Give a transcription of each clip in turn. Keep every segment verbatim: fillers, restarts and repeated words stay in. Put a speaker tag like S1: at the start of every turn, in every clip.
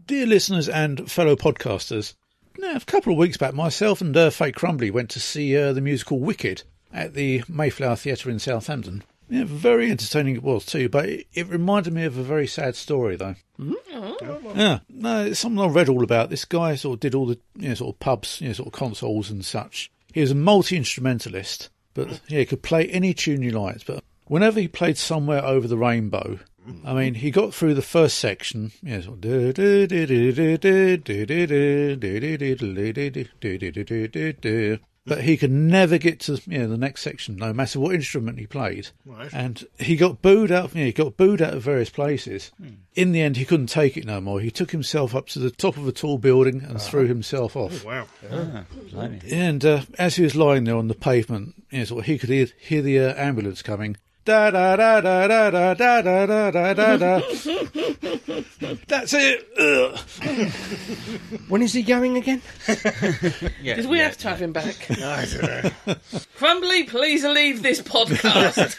S1: Dear listeners and fellow podcasters, now, a couple of weeks back, myself and uh, Fake Crumbly went to see uh, the musical Wicked at the Mayflower Theatre in Southampton. Yeah, very entertaining it was too, but it, it reminded me of a very sad story, though. Mm-hmm. Yeah, no, it's something I read all about. This guy sort of did all the you know, sort of pubs, you know, sort of consoles and such. He was a multi-instrumentalist, but yeah, he could play any tune you liked. But whenever he played Somewhere Over the Rainbow, I mean, he got through the first section, you know, sort of, but he could never get to you know the next section, no matter what instrument he played.
S2: Right.
S1: And he got booed out. You know, he got booed out of various places. Hmm. In the end, he couldn't take it no more. He took himself up to the top of a tall building and uh, threw himself off.
S2: Oh, wow!
S3: Yeah. Oh,
S1: and uh, as he was lying there on the pavement, you know, sort of, he could hear, hear the uh, ambulance coming. Da da da da da da da da da da da da. That's it. Ugh.
S4: When is he going again?
S5: yeah, Did we yeah, have to have him back?
S2: I don't know.
S5: Crumbly, please leave this podcast.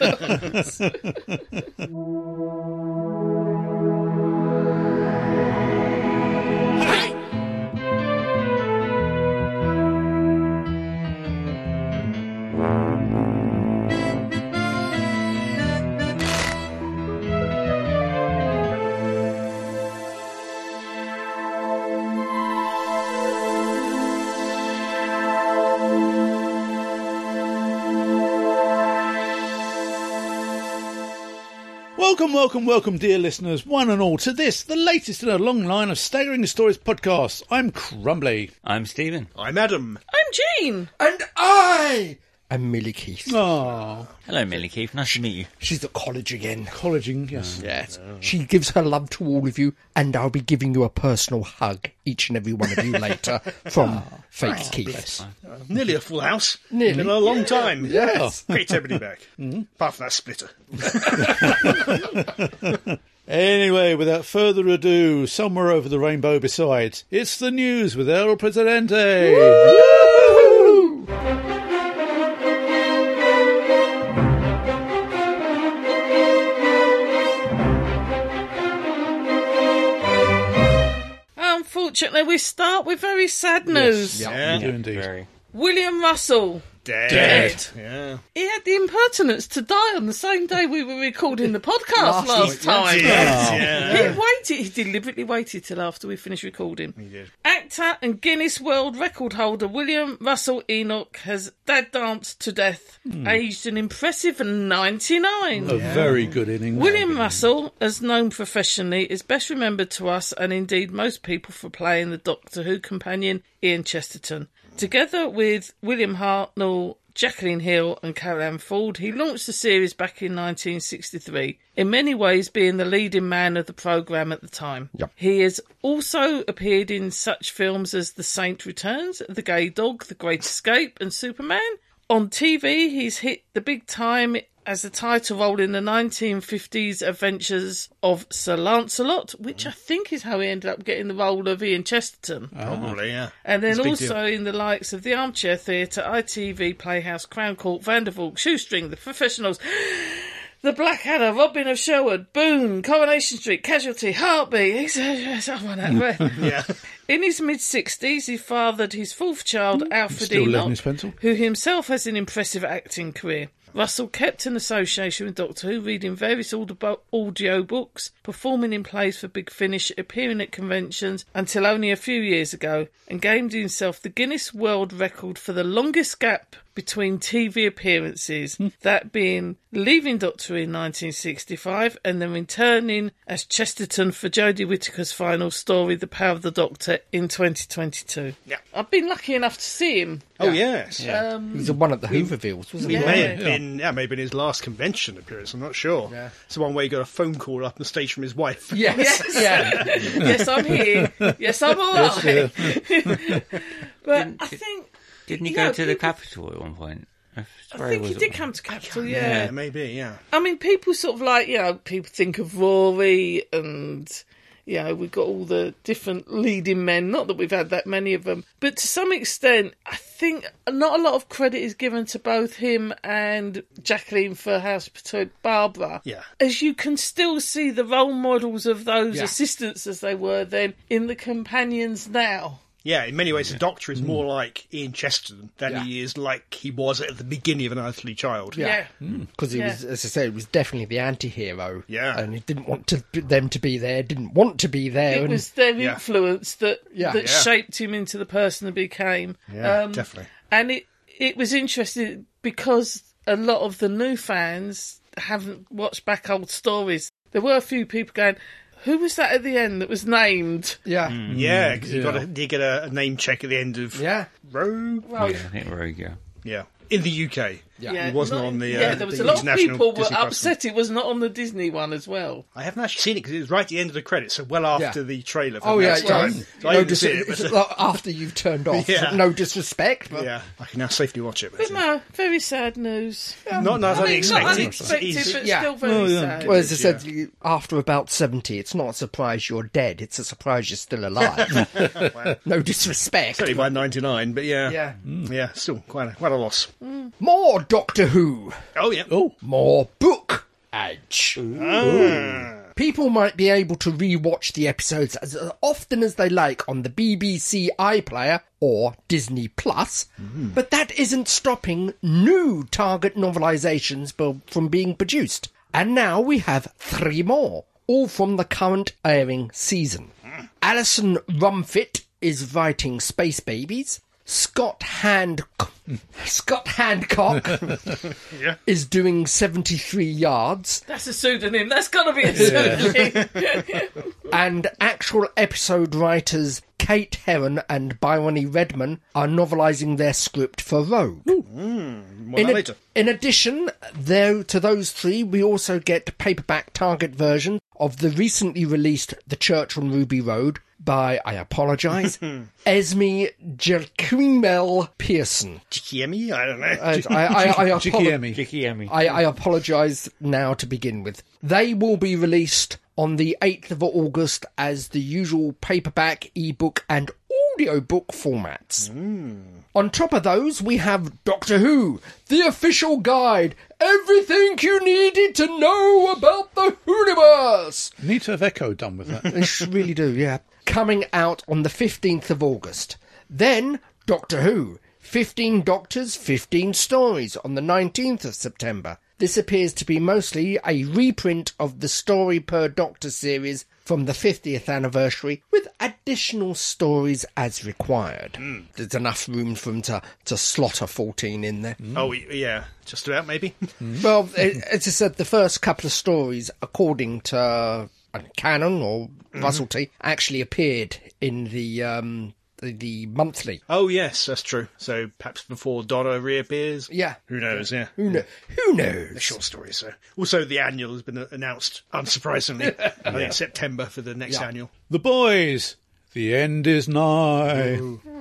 S1: Welcome, welcome, welcome, dear listeners, one and all, to this, the latest in a long line of Staggering Stories podcasts. I'm Crumbly.
S3: I'm Stephen.
S2: I'm Adam.
S5: I'm Jean.
S4: And I am Millie Keith.
S1: Oh.
S3: Hello, Millie Keith. Nice to meet you.
S4: She's at college again.
S1: Colleging, yes.
S4: Oh, yes. Oh. She gives her love to all of you, and I'll be giving you a personal hug, each and every one of you later, from oh, Fake oh, Keith.
S2: Uh, nearly a full house.
S4: Nearly.
S2: In a long time.
S4: Yes.
S2: Great everybody back. Mm-hmm. Apart from that splitter.
S1: Anyway, without further ado, Somewhere Over the Rainbow besides, it's the news with El Presidente.
S4: Woo!
S5: Unfortunately, we start with very sad news.
S1: Yes.
S2: Yeah,
S1: we do indeed.
S3: Very.
S5: William Russell.
S2: Dead.
S5: Dead.
S2: Yeah.
S5: He had the impertinence to die on the same day we were recording the podcast last, last time.
S2: Yes. Yeah.
S5: He waited, he deliberately waited till after we finished recording.
S2: He did.
S5: Actor and Guinness World Record holder William Russell Enoch has dad danced to death, hmm. aged an impressive ninety-nine.
S1: A yeah. very good inning.
S5: William Russell, as known professionally, is best remembered to us and indeed most people for playing the Doctor Who companion Ian Chesterton. Together with William Hartnell, Jacqueline Hill and Carole Ford, he launched the series back in nineteen sixty-three, in many ways being the leading man of the programme at the time.
S4: Yep.
S5: He has also appeared in such films as The Saint Returns, The Gay Dog, The Great Escape and Superman. On T V, he's hit the big time as a title role in the nineteen fifties adventures of Sir Lancelot, which I think is how he ended up getting the role of Ian Chesterton.
S2: Probably, yeah.
S5: And then
S2: It's a big
S5: also
S2: deal.
S5: in the likes of the Armchair Theatre, I T V, Playhouse, Crown Court, Vandervalk, Shoestring, The Professionals, The Blackadder, Robin of Sherwood, Boone, Coronation Street, Casualty, Heartbeat. He's I run out of breath.
S2: Yeah.
S5: In his mid-sixties, he fathered his fourth child, Alfred
S1: Still loving
S5: Enoch,
S1: his pencil.
S5: who himself has an impressive acting career. Russell kept an association with Doctor Who, reading various audio books, performing in plays for Big Finish, appearing at conventions until only a few years ago, and gained himself the Guinness World Record for the longest gap between T V appearances, that being leaving Doctor Who in nineteen sixty-five and then returning as Chesterton for Jodie Whittaker's final story, The Power of the Doctor, in twenty twenty-two.
S2: Yeah.
S5: I've been lucky enough to see him.
S2: Oh, yes.
S4: Yeah.
S5: Um,
S4: He was the one at the Hoovervilles, wasn't
S2: It
S4: he?
S2: may
S5: Yeah.
S2: have been, yeah, maybe his last convention appearance. I'm not sure.
S4: Yeah.
S2: It's the one where he got a phone call up the stage from his wife.
S4: Yes.
S5: Yes.
S4: Yeah.
S5: Yes, I'm here. Yes, I'm all right.
S1: Yes,
S5: But I think...
S3: Didn't he
S5: you
S3: go
S5: know,
S3: to the
S5: people-
S3: Capitol at one point?
S5: I think he did come to Capital, yeah.
S2: Yeah, maybe, yeah.
S5: I mean, people sort of like, you know, people think of Rory and, you know, we've got all the different leading men, not that we've had that many of them, but to some extent, I think not a lot of credit is given to both him and Jacqueline for House Between Barbara.
S2: Yeah.
S5: As you can still see the role models of those
S4: Yeah.
S5: assistants as they were then in the companions now.
S2: Yeah, in many ways, the Doctor is more like Ian Chesterton than
S4: Yeah.
S2: he is like he was at the beginning of An Earthly Child.
S5: Yeah.
S4: Because he
S5: Yeah.
S4: was, as I said, he was definitely the anti-hero.
S2: Yeah.
S4: And he didn't want to, them to be there, didn't want to be there.
S5: It
S4: and,
S5: was their
S2: Yeah.
S5: influence that
S4: Yeah.
S5: that
S2: Yeah.
S5: shaped him into the person he became.
S2: Yeah,
S5: Um,
S2: definitely.
S5: And it it was interesting because a lot of the new fans haven't watched back old stories. There were a few people going, who was that at the end that was named?
S4: yeah.
S2: Yeah, because you
S1: yeah.
S2: got to you get a, a name check at the end of
S4: Yeah.
S2: Rogue.
S5: Well,
S3: Yeah, I think Rogue, yeah.
S2: Yeah, in the U K.
S4: Yeah.
S2: It wasn't
S5: not-
S2: on the.
S5: yeah,
S2: uh,
S5: there was
S2: the
S5: a lot of
S2: international
S5: people were
S2: Disney Plus
S5: upset it was not on the Disney one as well.
S2: I haven't actually seen it because it was right at the end of the credits, so well after
S4: Yeah.
S2: the trailer. For
S4: Oh,
S2: the
S4: yeah.
S2: next
S4: yeah.
S2: time. So I
S4: No
S2: didn't
S4: dis-
S2: see it, but,
S4: it's like after you've turned off.
S2: Yeah.
S4: No disrespect, but
S2: yeah, I can now safely watch it. But,
S5: But no, very sad news.
S2: not not
S5: I mean,
S2: unexpected.
S5: not unexpected,
S2: It's-
S5: but
S4: Yeah.
S5: still very
S1: Oh, yeah.
S5: sad.
S4: well, as I said, you, after about seventy, it's not a surprise you're dead. It's a surprise you're still alive. No disrespect.
S2: Certainly by ninety-nine, but yeah,
S4: Yeah.
S2: yeah, still quite a, quite a loss.
S4: More Doctor Who.
S2: Oh yeah,
S1: Oh,
S4: More book edge. People might be able to re-watch the episodes as often as they like on the B B C iPlayer or Disney Plus, but that isn't stopping new Target novelisations bu- from being produced. And now we have three more, all from the current airing season. Alison Rumfitt is writing Space Babies. Scott Hand Scott Hancock
S2: Yeah.
S4: is doing seventy-three yards,
S5: That's a pseudonym. That's got to be a pseudonym.
S4: and actual episode writers Kate Herron and Bryony Redman are novelising their script for Rogue.
S2: more
S4: In,
S2: that
S4: a-
S2: later.
S4: in addition, there to those three, we also get paperback Target version of the recently released The Church on Ruby Road by, I apologise, Esme Jacquemel Pearson.
S2: Chiemi? I don't know.
S4: I, I, I, I, apolo-
S1: Chikiemi.
S3: Jicky Emmy.
S4: I, I apologise now to begin with. They will be released on the eighth of August as the usual paperback, ebook and audiobook formats. On top of those, we have Doctor Who, the official guide, everything you needed to know about the universe.
S1: Need to have Echo done with that.
S4: They sh- really do, yeah. Coming out on the fifteenth of August. Then, Doctor Who, fifteen Doctors, fifteen Stories on the nineteenth of September. This appears to be mostly a reprint of the Story Per Doctor series from the fiftieth anniversary, with additional stories as required. There's enough room for them to, to slaughter fourteen in there.
S2: Oh yeah, just about maybe.
S4: Well, it- as I said, the first couple of stories, according to uh, Canon or Russell T, actually appeared in the um, the, the monthly.
S2: Oh yes, that's true. So perhaps before Donna reappears.
S4: Yeah.
S2: Who knows? Yeah.
S4: Who, kno- who knows?
S2: Short story. So also the annual has been announced, unsurprisingly. I think September for the next
S4: Yeah.
S2: annual.
S1: The boys, the end is nigh.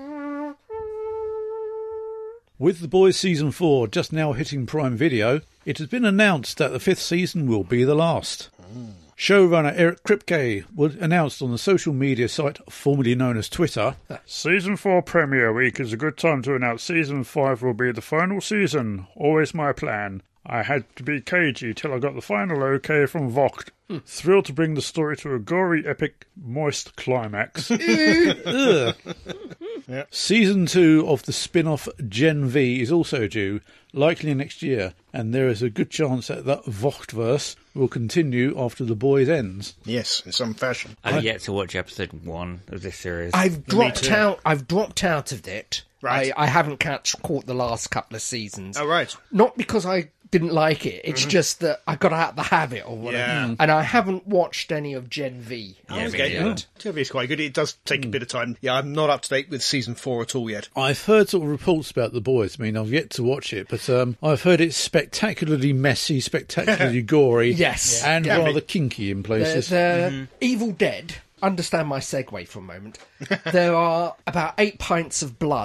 S1: With The Boys Season four just now hitting Prime Video, it has been announced that the fifth season will be the last. Showrunner Eric Kripke was announced on the social media site formerly known as Twitter.
S6: Season four premiere week is a good time to announce Season five will be the final season. Always my plan. I had to be cagey till I got the final okay from Vogt. Thrilled to bring the story to a gory, epic, moist climax.
S1: Ugh. Season two of the spin-off Gen V is also due, likely next year, and there is a good chance that the Vochtverse will continue after The Boys ends.
S2: Yes, in some fashion.
S3: I've yet to watch episode one of this series.
S4: I've dropped
S2: too.
S4: out. I've dropped out of it.
S2: Right.
S4: I, I haven't catch caught the last couple of seasons.
S2: Oh right.
S4: Not because I didn't like it. It's just that I got out of the habit or whatever.
S2: Yeah.
S4: And I haven't watched any of Gen V.
S3: Yeah, me
S2: Okay,
S3: neither.
S2: yeah. T V is quite good. It does take a bit of time. Yeah, I'm not up to date with season four at all yet.
S1: I've heard sort of reports about The Boys. I mean, I've yet to watch it, but um, I've heard it's spectacularly messy, spectacularly gory,
S4: Yes.
S1: and
S4: Yeah.
S1: rather kinky in
S4: The,
S1: places.
S4: the Evil Dead. Understand my segue for a moment. There are about eight pints of blood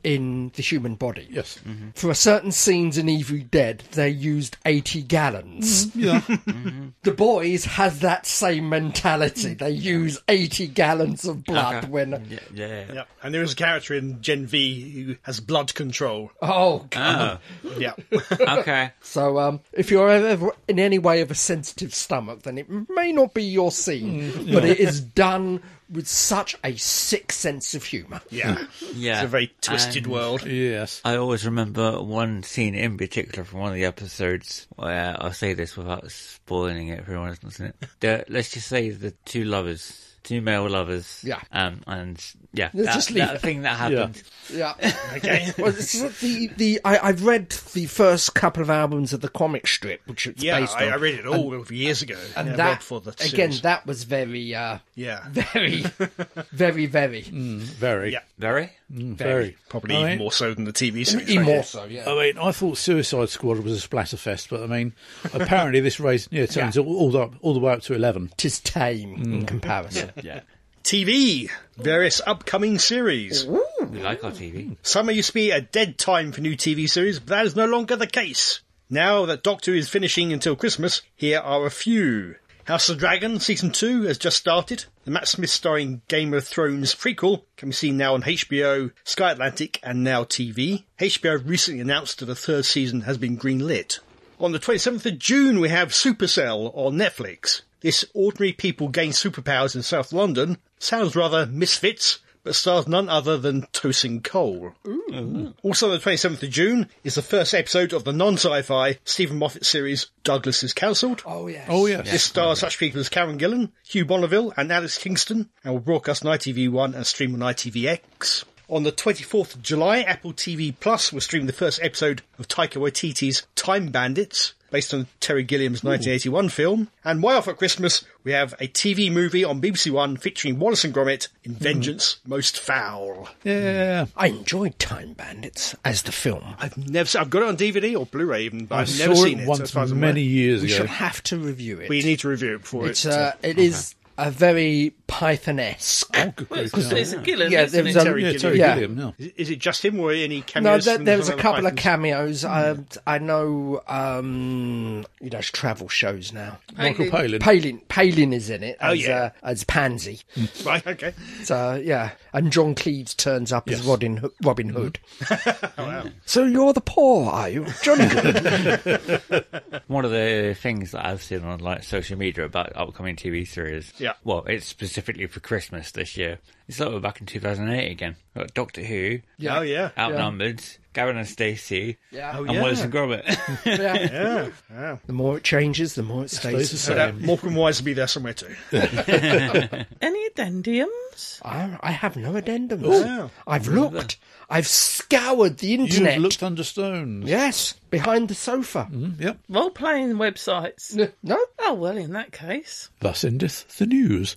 S4: in the human body.
S1: Yes.
S4: For a certain scenes in Evil Dead, they used eighty gallons.
S1: Yeah.
S4: The Boys has that same mentality. They use eighty gallons of blood
S3: Okay.
S4: when...
S3: Yeah, yeah.
S2: Yep. And there is a character in Gen V who has blood control.
S4: Oh, God.
S3: Oh,
S2: Yeah.
S3: okay.
S4: So, um, if you're ever in any way of a sensitive stomach, then it may not be your scene, but it is done with such a sick sense of humour.
S2: Yeah.
S3: Yeah.
S2: It's a very twisted
S3: And
S2: world.
S1: Yes.
S3: I always remember one scene in particular from one of the episodes where I'll say this without spoiling it for everyone else, doesn't it? The, let's just say the two lovers. Two male lovers.
S4: Yeah.
S3: Um, and yeah,
S4: Let's
S3: that,
S4: just leave
S3: that
S4: it.
S3: thing that happened.
S4: Yeah.
S2: Okay.
S4: Well, it's not the the I, I've read the first couple of albums of the comic strip, which it's
S2: Yeah,
S4: based
S2: I,
S4: on.
S2: I read it all years ago.
S4: and
S2: yeah,
S4: that
S2: read for the
S4: again,
S2: series.
S4: that was very, uh,
S2: Yeah.
S4: very, very, very,
S1: Very.
S2: Yeah.
S3: Very?
S1: Very.
S2: Probably
S1: I
S2: even
S1: mean,
S2: more so than the T V series.
S4: even
S2: right?
S4: more so. Yeah.
S1: I mean, I thought Suicide Squad was a splatterfest, but I mean, apparently this race yeah, turns
S4: Yeah.
S1: all, all, the, all the way up to eleven.
S4: Tis tame in comparison.
S3: Yeah.
S2: T V. Various upcoming series.
S3: We like our T V.
S2: Summer used to be a dead time for new T V series, but that is no longer the case. Now that Doctor is finishing until Christmas, here are a few. House of Dragon Season two has just started. The Matt Smith starring Game of Thrones prequel can be seen now on H B O, Sky Atlantic and Now T V. H B O recently announced that the third season has been greenlit. On the twenty-seventh of June we have Supercell on Netflix. This ordinary people gain superpowers in South London. Sounds rather Misfits, but stars none other than Tosin Cole. Ooh. Also on the twenty-seventh of June is the first episode of the non-sci-fi Stephen Moffat series Douglas is Cancelled.
S4: Oh yes.
S1: Oh, yes.
S2: This stars such people as Karen Gillan, Hugh Bonneville and Alex Kingston, and will broadcast on I T V one and stream on I T V X. On the twenty-fourth of July, Apple T V Plus will stream the first episode of Taika Waititi's Time Bandits, based on Terry Gilliam's nineteen eighty-one film. And way off at Christmas, we have a T V movie on B B C One featuring Wallace and Gromit in Vengeance Most Foul.
S1: Yeah.
S4: I enjoyed Time Bandits as the film.
S2: I've never seen, I've got it on D V D or Blu-ray even, but
S1: I
S2: I've
S1: saw
S2: never seen
S1: it
S2: it.
S1: once
S2: so as far as I'm
S1: many
S2: aware.
S1: years
S4: We
S1: ago.
S4: should have to review it.
S2: We need to review it before
S4: It's
S2: it.
S4: uh, it is a very Python-esque.
S1: Oh, good
S5: Well, it's,
S1: grief,
S5: it's
S1: yeah.
S5: a Gillen,
S4: Yeah,
S5: isn't
S4: there's
S5: it?
S4: a-
S2: Terry
S1: Yeah,
S2: Gilliam.
S1: Terry
S4: Yeah.
S1: Gilliam, no.
S2: Is, is it just him or any
S4: No,
S2: cameos?
S4: there,
S2: from
S4: there was a
S2: some of the
S4: couple of
S2: Pythons?
S4: cameos. I, I know, um, you know, travel shows now.
S1: Michael Palin.
S4: Palin, Palin is in it
S2: Oh,
S4: as,
S2: yeah.
S4: uh, as Pansy.
S2: Right, okay.
S4: So yeah, and John Cleese turns up as
S1: Yes.
S4: Robin Ho- Robin Hood. So you're the poor, are you, Johnny?
S3: One of the things that I've seen on like social media about upcoming T V series.
S2: Yeah.
S3: Well, it's specifically for Christmas this year. It's like we're back in two thousand eight again. We've got Doctor Who,
S4: Yeah.
S2: Oh, yeah.
S3: Outnumbered, Gavin and Stacey,
S4: Yeah.
S2: Oh,
S3: and
S2: yeah.
S3: Wallace and Gromit.
S4: yeah.
S2: Yeah.
S4: The more it changes, the more it stays.
S1: Stays the
S2: So that
S1: same.
S2: Morecambe Wise will be there somewhere too.
S5: Any addendums?
S4: I, I have no addendums.
S2: Oh.
S4: I've looked. I've scoured the
S1: You've
S4: internet.
S1: looked under stones.
S4: Yes, behind the sofa.
S1: Yep.
S5: Role-playing websites?
S4: N- No?
S5: Oh, well, in that case.
S1: Thus endeth the news.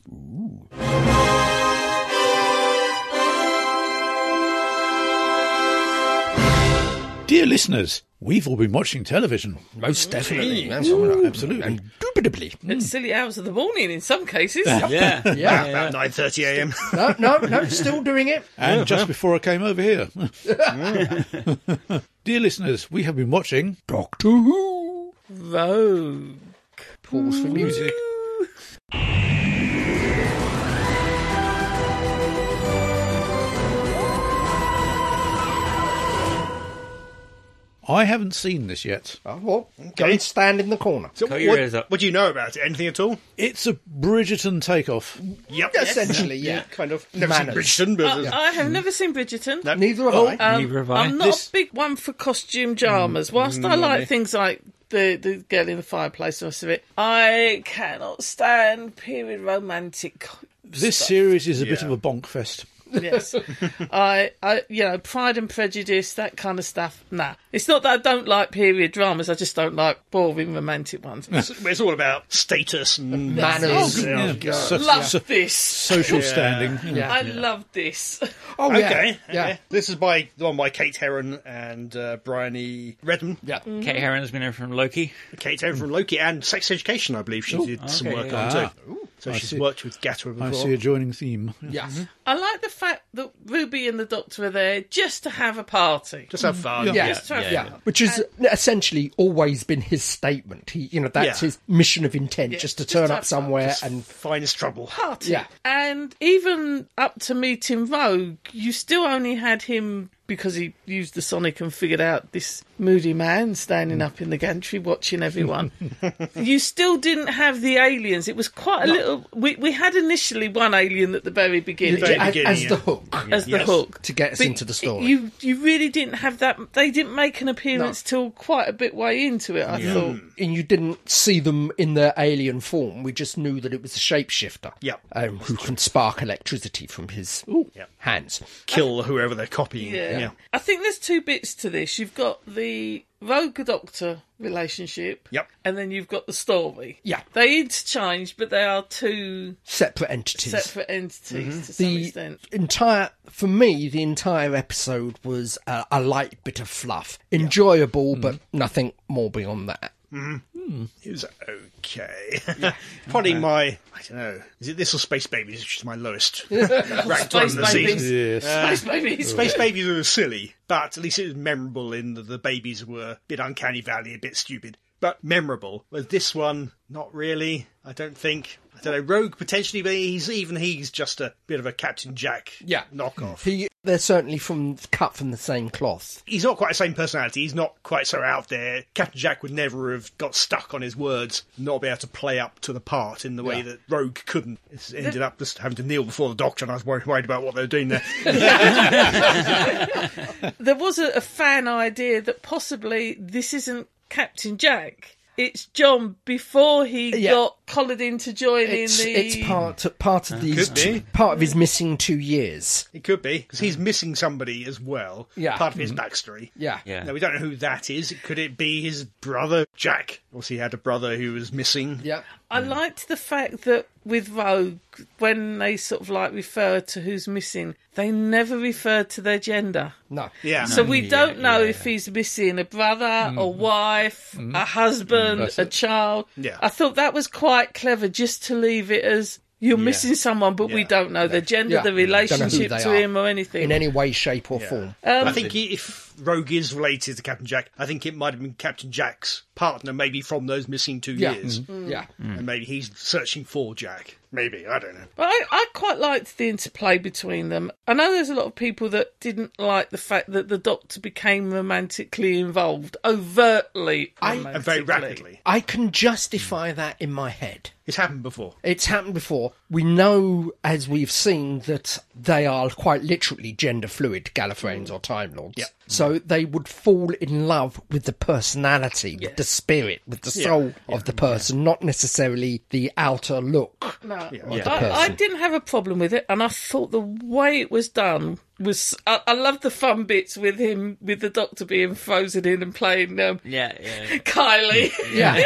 S1: Dear listeners, we've all been watching television.
S4: Most definitely. Yes.
S1: Absolutely.
S4: Indubitably.
S5: At silly hours of the morning in some cases.
S3: yeah.
S4: Yeah.
S2: About nine thirty a m.
S4: No, no, no, still doing it.
S1: And just before I came over here. Dear listeners, we have been watching
S4: Doctor Who.
S5: Rogue.
S4: Pause for music.
S1: I haven't seen this yet.
S4: Oh, well, go and stand in the corner.
S2: So
S3: Cut your
S2: what,
S3: ears up.
S2: what do you know about it? Anything at all?
S1: It's a Bridgerton takeoff.
S2: Yep.
S4: Essentially, yeah.
S2: Kind of. Never seen
S4: Manners.
S2: Bridgerton, but
S5: I have never seen Bridgerton.
S2: No.
S4: Neither have
S1: Oh,
S4: I.
S5: Um,
S3: Neither have I.
S5: I'm not
S1: This-
S5: a big one for costume dramas. Whilst I like things like the, the girl in the fireplace and the rest of it, I cannot stand period romantic.
S1: This
S5: stuff.
S1: series is a bit
S2: Yeah.
S1: of a bonk fest.
S5: Yes, I, I, you know, Pride and Prejudice, that kind of stuff. Nah, it's not that I don't like period dramas. I just don't like boring romantic ones.
S2: it's, it's all about status and
S4: Manners.
S2: Oh, yeah.
S1: Yeah. So-
S5: Love
S1: so-
S5: this.
S1: social standing. you know.
S4: Yeah.
S5: I love this.
S4: Oh, yeah.
S2: Okay,
S4: Yeah.
S2: okay. This is by the one by Kate Herron and uh, Bryony Redman.
S4: Yeah.
S3: Kate Herron's been in from Loki.
S2: Kate Herron from Loki and Sex Education, I believe she did some
S3: okay,
S2: work
S3: yeah.
S2: on
S1: Ah.
S2: too. So
S1: I
S2: she's
S1: see.
S2: worked with Gatter before.
S1: I see a joining theme.
S4: Yes.
S5: I like the fact that Ruby and the Doctor are there just to have a party.
S2: Just have fun.
S4: Yeah,
S5: Just to have
S4: yeah,
S5: fun.
S4: which has essentially always been his statement. He, you know, that's
S2: Yeah.
S4: his mission of intent,
S5: Yeah,
S4: just to
S5: just
S4: turn
S5: to
S4: up
S5: have fun.
S4: somewhere
S2: Just
S4: and
S2: finest trouble.
S5: Party.
S4: Yeah.
S5: And even up to meeting Rogue, you still only had him because he used the Sonic and figured out this moody man standing up in the gantry watching everyone. You still didn't have the aliens. It was quite a little... We, we had initially one alien at the very beginning.
S2: Very
S4: as,
S2: beginning,
S4: as
S2: yeah.
S4: the hook
S5: As the
S2: Yes.
S5: hook.
S4: to get us
S5: But
S4: into the story.
S5: You you really didn't have that. They didn't make an appearance till quite a bit way into it, I thought.
S4: and you didn't see them in their alien form. We just knew that it was a shapeshifter,
S2: Yep.
S4: um, who can spark electricity from his
S2: Yep.
S4: hands.
S2: Kill whoever they're copying.
S5: Yeah.
S2: Yeah.
S5: I think there's two bits to this. You've got the Rogue Doctor relationship.
S2: Yep.
S5: And then you've got the story.
S4: Yeah.
S5: They interchange, but they are two
S4: Separate entities.
S5: separate entities to some
S4: the
S5: extent.
S4: entire, for me, the entire episode was a, a light bit of fluff, enjoyable, but nothing more beyond that.
S2: It was okay. Probably my, I don't know, is it this or Space Babies, which is my lowest ranked one
S5: Space
S2: of the season?
S5: Babies.
S1: Yes.
S5: Space babies.
S2: Space Babies were silly, but at least it was memorable in that the babies were a bit uncanny valley, a bit stupid, but memorable. Whereas this one, not really, I don't think. I don't know, Rogue potentially, but he's, even he's just a bit of a Captain Jack
S4: Yeah.
S2: knockoff.
S4: He, they're certainly from cut from the same cloth.
S2: He's not quite the same personality. He's not quite so out there. Captain Jack would never have got stuck on his words, not be able to play up to the part in the way
S4: Yeah.
S2: that Rogue couldn't. It's ended up just having to kneel before the Doctor, and I was worried, worried about what they were doing there.
S5: There was a, a fan idea that possibly this isn't Captain Jack. It's John before he
S4: Yeah.
S5: got collared into joining
S4: It's,
S5: the...
S4: it's part part of these
S2: Could be.
S4: part of his missing two years.
S2: It could be, because he's missing somebody as well.
S4: Yeah.
S2: Part of his backstory.
S4: Yeah,
S3: Yeah.
S2: Now, we don't know who that is. Could it be his brother, Jack? Or he had a brother who was missing?
S4: yeah.
S5: I liked the fact that with Rogue, when they sort of like refer to who's missing, they never refer to their gender.
S4: No,
S2: Yeah.
S5: So we
S3: Yeah,
S5: don't know
S3: yeah,
S5: if he's missing a brother, a wife, a husband,
S1: That's
S5: a
S1: it.
S5: child.
S2: Yeah.
S5: I thought that was quite clever just to leave it as you're missing someone, but we
S2: Yeah.
S5: don't know the gender,
S4: Yeah.
S5: the
S4: Don't know who
S5: relationship
S4: they
S5: to
S4: are.
S5: him or anything.
S4: in any way, shape, or
S2: Yeah.
S4: form.
S2: I think he, if Rogue is related to Captain Jack, I think it might have been Captain Jack's partner, maybe from those missing two
S4: Yeah,
S2: years.
S4: yeah.
S2: And maybe he's searching for Jack. Maybe, I don't know.
S5: But I, I quite liked the interplay between them. I know there's a lot of people that didn't like the fact that the Doctor became romantically involved, overtly romantically.
S2: And very rapidly.
S4: I can justify that in my head.
S2: It's happened before.
S4: It's happened before. We know, as we've seen, that they are quite literally gender fluid, Gallifreyans or Time Lords.
S2: Yep.
S4: So they would fall in love with the personality, with the spirit, with the soul of the person, not necessarily the outer look.
S5: No,
S4: of the
S5: I, I
S4: person.
S5: didn't have a problem with it, and I thought the way it was done was. I, I loved the fun bits with him, with the Doctor being frozen in and playing um,
S3: Yeah, yeah.
S5: Kylie
S4: Yeah.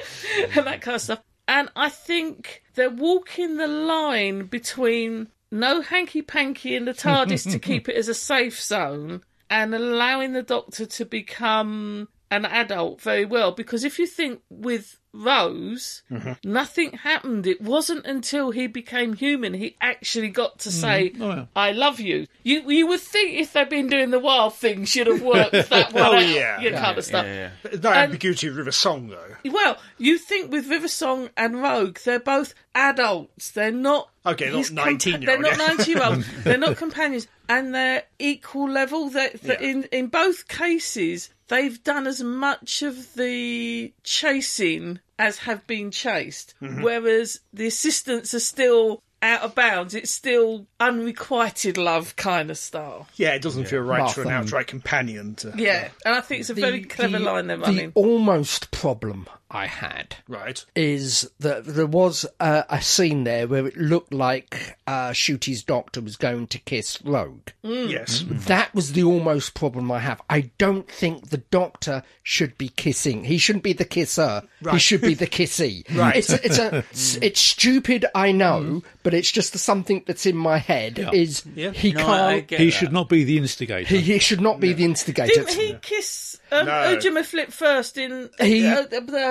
S5: and that kind of stuff. And I think they're walking the line between no hanky panky in the TARDIS to keep it as a safe zone and allowing the Doctor to become an adult very well. Because if you think with Rose, nothing happened. It wasn't until he became human he actually got to say,
S1: Oh, yeah.
S5: I love you. You you would think if they'd been doing the wild thing, should have worked that one
S2: Oh,
S5: out,
S2: yeah.
S5: you
S2: Yeah,
S5: kind of stuff.
S3: Yeah, yeah.
S2: There's no ambiguity with River Song, though.
S5: Well, you think with River Song and Rogue, they're both adults. They're not.
S2: Okay, not
S5: his compa-
S2: nineteen-year-old,
S5: They're not
S2: yeah.
S5: nineteen-year-olds. They're not companions, and they're equal level. That
S2: Yeah.
S5: in in both cases, they've done as much of the chasing as have been chased,
S2: Mm-hmm.
S5: whereas the assistants are still out of bounds. It's still unrequited love kind of style.
S2: Yeah, it doesn't feel right for an
S4: Martha.
S2: outright companion to...
S5: Yeah, and I think it's a very clever
S4: the-
S5: line they're
S4: the
S5: running.
S4: almost problem I had
S2: Right.
S4: is that there was a, a scene there where it looked like uh, Shooty's Doctor was going to kiss Rogue.
S2: Yes.
S4: That was the almost problem I have. I don't think the Doctor should be kissing. He shouldn't be the kisser. He
S2: Right.
S4: should be the kissee.
S2: Right.
S4: It's a, it's a it's, it's stupid, I know, but it's just something that's in my head. Is
S2: Yeah.
S4: he
S3: No, I
S4: can't?
S3: get
S1: He
S3: that.
S1: should not be the instigator.
S4: He, he should not be the instigator.
S5: Didn't he kiss um,
S2: No.
S5: Ujima Flip first in
S4: He-
S5: uh, uh,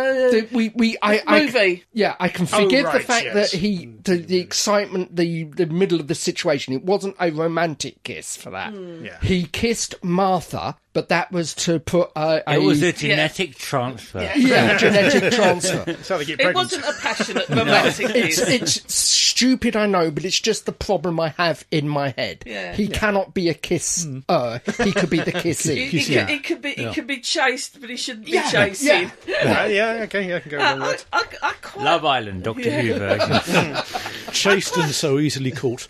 S4: The, we, we, I, I,
S5: movie.
S4: yeah, I can forgive
S2: Oh,
S4: the
S2: right,
S4: fact
S2: yes.
S4: that he, the, the excitement, the, the middle of the situation, it wasn't a romantic kiss for that.
S2: Yeah.
S4: He kissed Martha, but that was to put a, a
S3: It was a genetic transfer.
S4: yeah, genetic transfer.
S2: That's how they get
S5: It
S2: pregnant.
S5: wasn't a passionate romantic
S4: It's,
S5: kiss.
S4: it's stupid, I know, but it's just the problem I have in my head.
S5: Yeah.
S4: He cannot be a kisser. He could be the kissee.
S5: He, he,
S1: Yeah.
S5: could, he could be he could be chased, but he shouldn't be
S4: Yeah,
S5: chasing.
S4: yeah.
S2: Uh, yeah, okay, yeah, I can go
S5: I,
S2: along with
S5: I,
S2: that.
S5: I, I quite
S3: Love Island, Doctor Who version.
S1: Chased and so easily caught.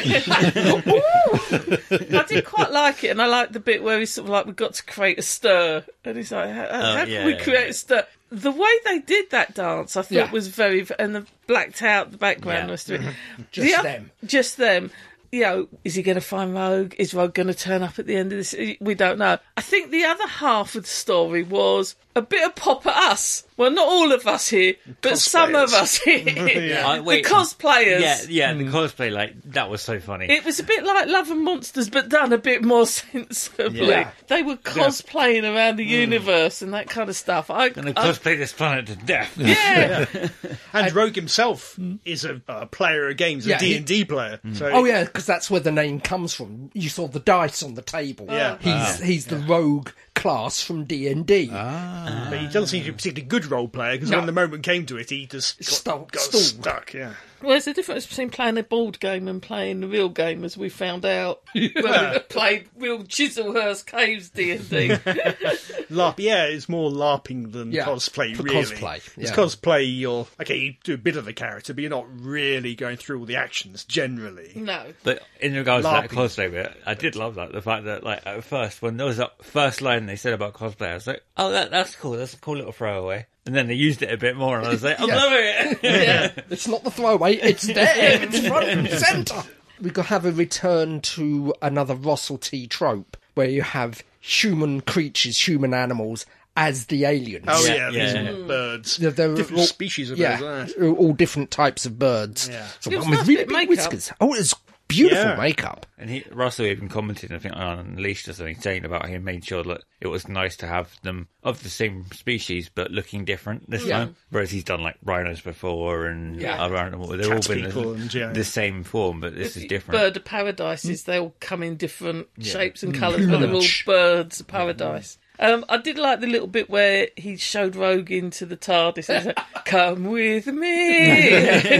S5: I did quite like it, and I liked the bit where he's sort of like, we've got to create a stir. And he's like, how, how
S3: Oh,
S5: can
S3: yeah,
S5: we
S3: yeah,
S5: create
S3: yeah.
S5: a stir? The way they did that dance, I thought
S4: Yeah.
S5: was very, and the blacked out the background
S3: Yeah.
S5: rest of it.
S4: Just
S5: The oth-
S4: them.
S5: Just them. You know, is he going to find Rogue? Is Rogue going to turn up at the end of this? We don't know. I think the other half of the story was a bit of pop at us. Well, not all of us here, but some of
S2: Cosplayers.
S5: us here.
S3: I- wait.
S5: The cosplayers.
S3: Yeah, yeah, the cosplay, like, that was so funny.
S5: It was a bit like Love and Monsters, but done a bit more sensibly.
S3: Yeah.
S5: They were cosplaying around the universe and that kind of stuff. I,
S3: Gonna
S5: I-
S3: cosplay this planet to death.
S5: yeah,
S2: And Rogue himself is a, a player of games, a
S4: Yeah,
S2: D and D player. So
S4: Oh yeah, because that's where the name comes from. You saw the dice on the table.
S2: Yeah.
S4: he's he's the rogue class from D and D.
S2: But he doesn't seem to be a particularly good role player because
S4: No.
S2: when the moment came to it, he just got,
S4: Stuck-
S2: got
S4: stalled.
S2: stuck. Yeah.
S5: well, there's a difference between playing a board game and playing the real game, as we found out when we played real Chiselhurst Caves D and D.
S2: LARP, yeah, it's more LARPing than
S4: Yeah,
S2: cosplay,
S4: for
S2: really.
S4: cosplay,
S2: It's
S4: yeah.
S2: cosplay, you're, okay, you do a bit of the character, but you're not really going through all the actions, generally.
S5: No.
S3: But in regards to that
S2: LARPing.
S3: cosplay bit, I did love that. The fact that, like, at first, when there was that first line they said about cosplay, I was like, oh, that, that's cool. That's a cool little throwaway. And then they used it a bit more, and I was like, I'm
S4: Yeah.
S3: loving it.
S5: Yeah.
S4: It's not the throwaway, it's there, it's front and centre. We could have a return to another Russell T trope where you have human creatures, human animals as the aliens.
S2: Oh,
S3: Yeah,
S2: yeah,
S3: yeah,
S2: these
S3: yeah.
S2: birds.
S4: They're- they're
S2: Different
S4: all-
S2: species of
S4: yeah,
S2: birds. aren't
S4: all different types of birds.
S2: Yeah.
S4: So
S5: It was
S4: one with
S5: nice
S4: really
S5: bit
S4: big
S5: makeup.
S4: whiskers. Oh, it's beautiful
S2: Yeah.
S4: makeup.
S3: And he, Russell even commented, I think, on Unleashed or something, saying about him made sure that it was nice to have them of the same species but looking different this
S4: Yeah.
S3: time. Whereas he's done like rhinos before and
S4: Yeah.
S3: other animals. They've
S2: Cats
S3: all been
S2: people
S3: the,
S2: and, yeah.
S3: the same form, but this is different.
S5: Bird of paradises, they all come in different shapes and colours, but they're all
S4: Plumage.
S5: birds of paradise. Um, I did like the little bit where he showed Rogue into the TARDIS and said, come with me.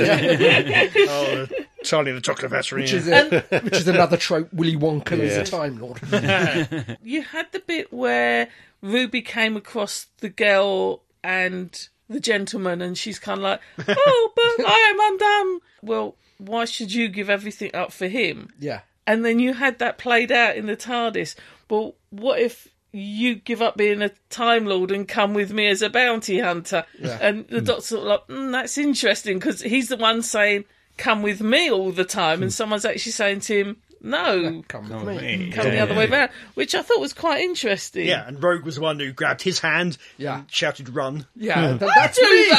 S2: Oh, Charlie and the Chocolate Factory.
S4: Which
S2: yeah.
S4: is, a, which is another trope. Willy Wonka is a Time Lord.
S5: You had the bit where Ruby came across the girl and the gentleman, and she's kind of like, oh, but I am undone. Well, why should you give everything up for him?
S4: Yeah.
S5: And then you had that played out in the TARDIS. Well, what if you give up being a Time Lord and come with me as a bounty hunter? And the Doctor's sort of like, mm, that's interesting, because he's the one saying, come with me all the time, and someone's actually saying to him, no,
S4: Come
S3: Come
S4: with
S3: with
S4: me.
S3: me.
S5: come
S3: Yeah,
S5: the other
S3: yeah,
S5: way
S3: yeah.
S5: round, which I thought was quite interesting.
S2: Yeah, and Rogue was the one who grabbed his hand
S4: Yeah.
S2: and shouted, run.
S4: Yeah, th- that's
S5: Do
S4: me.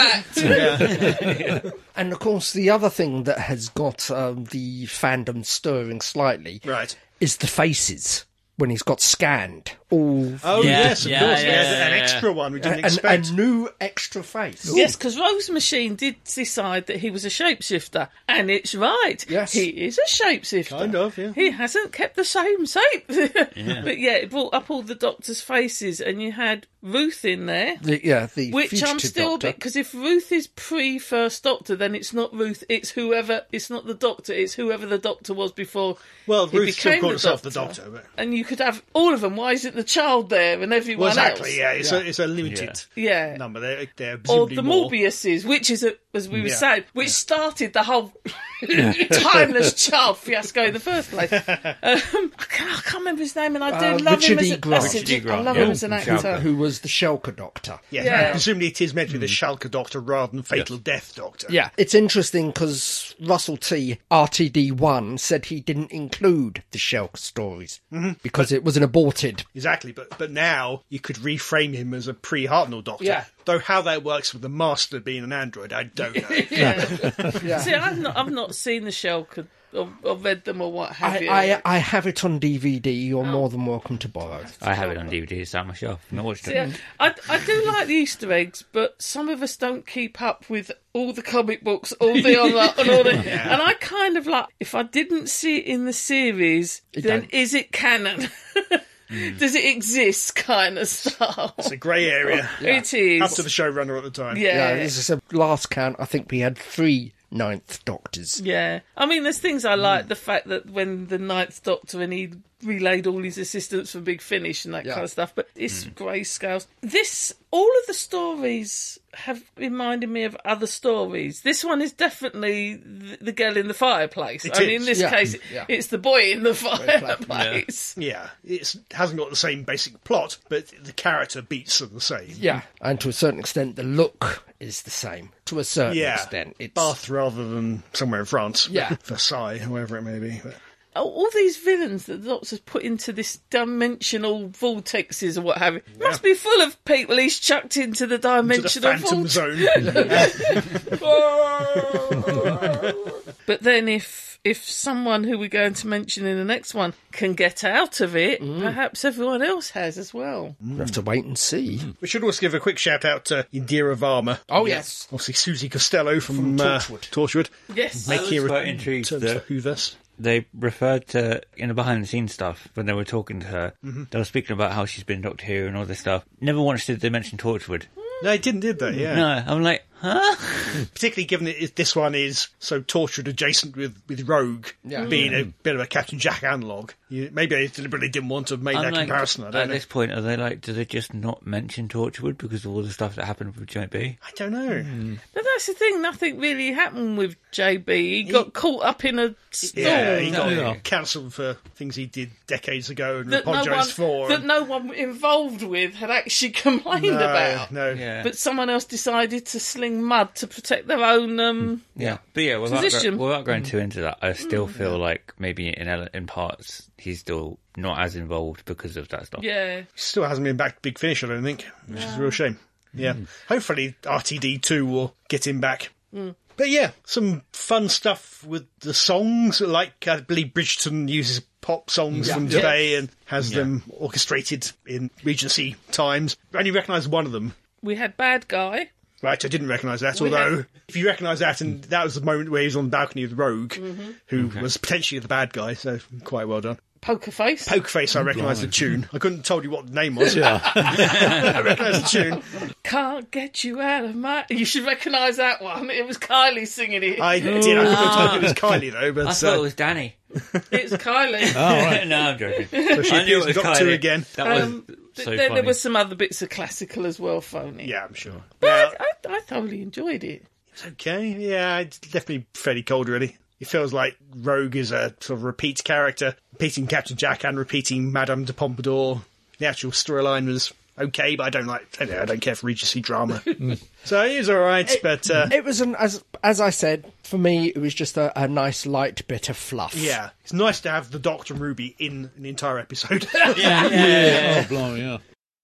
S5: that!
S4: And of course, the other thing that has got um, the fandom stirring slightly
S2: Right.
S4: is the faces when he's got scanned. All
S2: Oh,
S3: Yeah,
S2: yes, of
S3: yeah,
S2: course. we
S3: yeah,
S2: had an
S3: yeah,
S2: extra one we didn't
S4: an,
S2: expect.
S4: a new extra face.
S5: Yes, because Rogue's Machine did decide that he was a shapeshifter, and it's right.
S4: Yes.
S5: He is a shapeshifter.
S2: Kind of, yeah.
S5: He hasn't kept the same shape. But yeah, it brought up all the Doctor's faces, and you had Ruth in there.
S4: The, yeah, the
S5: Which I'm
S4: fugitive
S5: still
S4: doctor.
S5: a bit, because if Ruth is pre First Doctor, then it's not Ruth, it's whoever, it's not the Doctor, it's whoever the Doctor was before.
S2: Well,
S5: he
S2: Ruth still
S5: became
S2: called
S5: the
S2: herself the
S5: Doctor.
S2: Doctor. But...
S5: And you could have all of them. Why isn't the child there and everyone
S2: Well, exactly,
S5: else?
S2: yeah. It's, A, it's a limited
S5: Yeah.
S2: number. They're, they're
S5: Or
S2: presumably
S5: the
S2: more.
S5: Morbiuses, which is, a, as we were
S2: Yeah.
S5: saying, which started the whole timeless child fiasco in the first place. Um, I, can't, I can't remember his name, and I do
S4: Uh,
S5: love
S4: Richard
S5: him as
S4: E.
S5: a,
S4: Grant.
S5: that's it,
S3: Richard E. Grant,
S5: I love
S3: yeah,
S5: him as an
S3: from
S5: actor.
S4: who was the Shelker Doctor.
S2: Yeah,
S5: Yeah.
S2: presumably it is meant to be the Schalke Doctor rather than Fatal Death Doctor.
S4: Yeah, it's interesting because Russell T, R T D one, said he didn't include the Shelker stories because it was an aborted.
S2: Exactly, but but now you could reframe him as a pre-Hartnell Doctor.
S4: Yeah.
S2: Though how that works with the Master being an android, I don't know.
S5: Yeah.
S4: Yeah.
S5: See, I've not, I've not seen the Shell or, or read them or what have
S4: I,
S5: you.
S4: I, I have it on D V D. You're more than welcome to borrow.
S3: I have it on D V D. It's on my shelf. I've not watched it.
S5: Yeah, I, I do like the Easter eggs, but some of us don't keep up with all the comic books, all the online, and all the, and I kind of like, if I didn't see it in the series,
S4: It
S5: then
S4: don't.
S5: is it canon? Does it exist, kind of stuff?
S2: It's a grey area.
S5: It is.
S2: Up to the showrunner at the time.
S5: Yeah.
S4: Yeah, this is a last count. I think we had three Ninth Doctors.
S5: Yeah. I mean, there's things I like. The fact that when the Ninth Doctor and he relayed all his assistants for Big Finish and that
S4: Yeah.
S5: kind of stuff, but it's grayscales. This, all of the stories have reminded me of other stories. This one is definitely the, the girl in the fireplace.
S2: It
S5: I mean,
S2: is.
S5: in this
S4: Yeah.
S5: case,
S4: Yeah.
S5: it's the boy in the fireplace.
S2: Yeah, it hasn't got the same basic plot, but the character beats are the same.
S4: Yeah, and to a certain extent, the look is the same. To a certain
S2: Yeah,
S4: extent, it's
S2: Bath rather than somewhere in France.
S4: Yeah.
S2: Versailles, wherever it may be. But
S5: all, all these villains that the Doctor's put into this dimensional vortexes or what have you must be full of people he's chucked into the
S2: to the
S5: dimensional
S2: Phantom
S5: vortex.
S2: Zone.
S5: But then if if someone who we're going to mention in the next one can get out of it, perhaps everyone else has as well.
S4: we have to wait and see.
S2: We should also give a quick shout out to Indira Varma.
S4: Oh yes,
S2: Obviously, Susie Costello from,
S4: From
S2: uh,
S4: Torchwood.
S2: Torchwood.
S5: Yes.
S3: I was
S2: Making a
S3: quite
S2: return
S3: intrigued
S2: to
S3: that
S2: Whoverse.
S3: they referred to, in the behind-the-scenes stuff, when they were talking to her, they were speaking about how she's been Doctor Who and all this stuff. Never once did they mention Torchwood.
S2: No, they didn't, did they? Yeah.
S3: No, I'm like, huh?
S2: Particularly given that it- this one is so Torchwood adjacent with, with Rogue,
S4: Yeah.
S2: being a bit of a Captain Jack analogue. You, maybe they deliberately didn't want to have made
S3: I'm
S2: that
S3: like,
S2: comparison. I
S3: at
S2: don't know.
S3: this point, are they like, do they just not mention Torchwood because of all the stuff that happened with J B?
S2: I don't know.
S5: But that's the thing, nothing really happened with J B. He got caught up in a storm.
S2: Yeah, he got
S1: Yeah.
S2: cancelled for things he did decades ago and
S5: that no, one,
S2: apologised for.
S5: that no one involved with had actually complained
S2: no,
S5: about.
S2: no.
S3: Yeah.
S5: But someone else decided to sling mud to protect their own. Um,
S3: Yeah, but yeah, without,
S5: Position.
S3: go- without going too into that, I still feel like maybe in ele- in parts he's still not as involved because of that stuff.
S5: yeah.
S2: Still hasn't been back to Big Finish, I don't think, which is a real shame. Yeah. Hopefully R T D two will get him back. But yeah, some fun stuff with the songs, like I believe Bridgerton uses pop songs from today and has them orchestrated in Regency times. I only recognise one of them.
S5: We had Bad Guy.
S2: Right, I didn't recognise that,
S5: We
S2: although
S5: had-
S2: if you recognise that, and that was the moment where he was on the balcony with Rogue, who was potentially the bad guy, so quite well done.
S5: Poker Face.
S2: Poker Face, I recognise the tune. I couldn't have told you what the name was.
S1: Yeah.
S2: I recognise the tune.
S5: Can't get you out of my. You should recognise that one. It was Kylie singing it.
S2: I did. I couldn't have told you it was Kylie, though, but
S3: I thought
S2: uh,
S3: it was Danny.
S5: It's Kylie.
S3: no, I'm joking.
S2: so she
S3: I knew
S2: accused
S3: it was
S2: Doctor
S3: Kylie.
S2: again.
S3: That was
S5: Um,
S3: so
S5: th- then
S3: funny.
S5: there were some other bits of classical as well, phony.
S2: Yeah, I'm sure.
S5: But
S2: Now,
S5: I, I, I thoroughly enjoyed it.
S2: it's okay. Yeah, it's definitely fairly cold, really. It feels like Rogue is a sort of repeat character, repeating Captain Jack and repeating Madame de Pompadour. The actual storyline was okay, but I don't like. I don't, know, I don't care for Regency drama. So it was all right, but uh,
S4: It was an as as I said, for me, it was just a, a nice light bit of fluff.
S2: yeah, it's nice to have the Doctor and Ruby in an entire episode.
S3: yeah, yeah, yeah, yeah.
S1: Oh, blimey, yeah.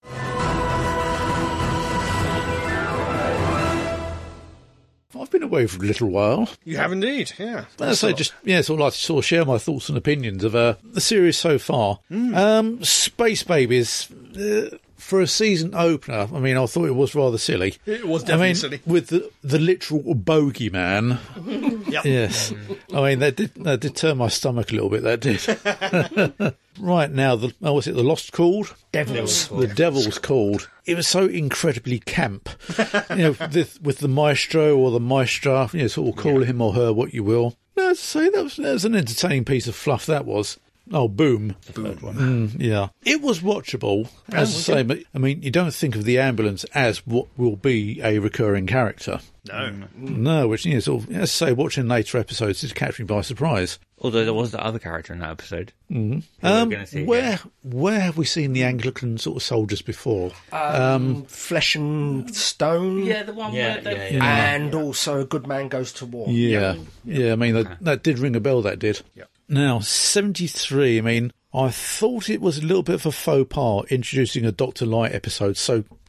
S1: I've been away for a little while.
S2: You have indeed, yeah.
S1: As I say, just yeah, sort of like to sort of share my thoughts and opinions of uh, the series so far. Um, Space Babies, uh, for a season opener, I mean, I thought it was rather silly.
S2: It was
S1: I
S2: definitely
S1: mean,
S2: silly.
S1: with the the literal bogeyman.
S2: Yep.
S1: Yes, I mean that did that did turn my stomach a little bit. That did. Right now, the oh, was it the Lost Called?
S4: Devils.
S1: The Devil's Called. It was so incredibly camp. You know, the, with the maestro or the maestra, you know, sort of call him or her what you will. No, to say that was, that was an entertaining piece of fluff. That was. Oh, Boom. The third one. Mm, yeah, it was watchable. As I say, but I mean, you don't think of the ambulance as what will be a recurring character.
S2: No.
S1: No, which you know, sort of, as I say, watching later episodes did catch me by surprise.
S3: Although there was the other character in that episode.
S1: Um,
S3: gonna see
S1: where
S3: again.
S1: where have we seen the Anglican sort of soldiers before?
S4: Um, Flesh and Stone.
S5: Yeah, the one
S3: Yeah,
S5: where they.
S3: yeah, yeah.
S4: And also Good Man Goes to War.
S1: Yeah, yeah. I mean, that, that did ring a bell. That did.
S2: Yep.
S1: Now, seventy-three. I mean, I thought it was a little bit of a faux pas introducing a Doctor Light episode so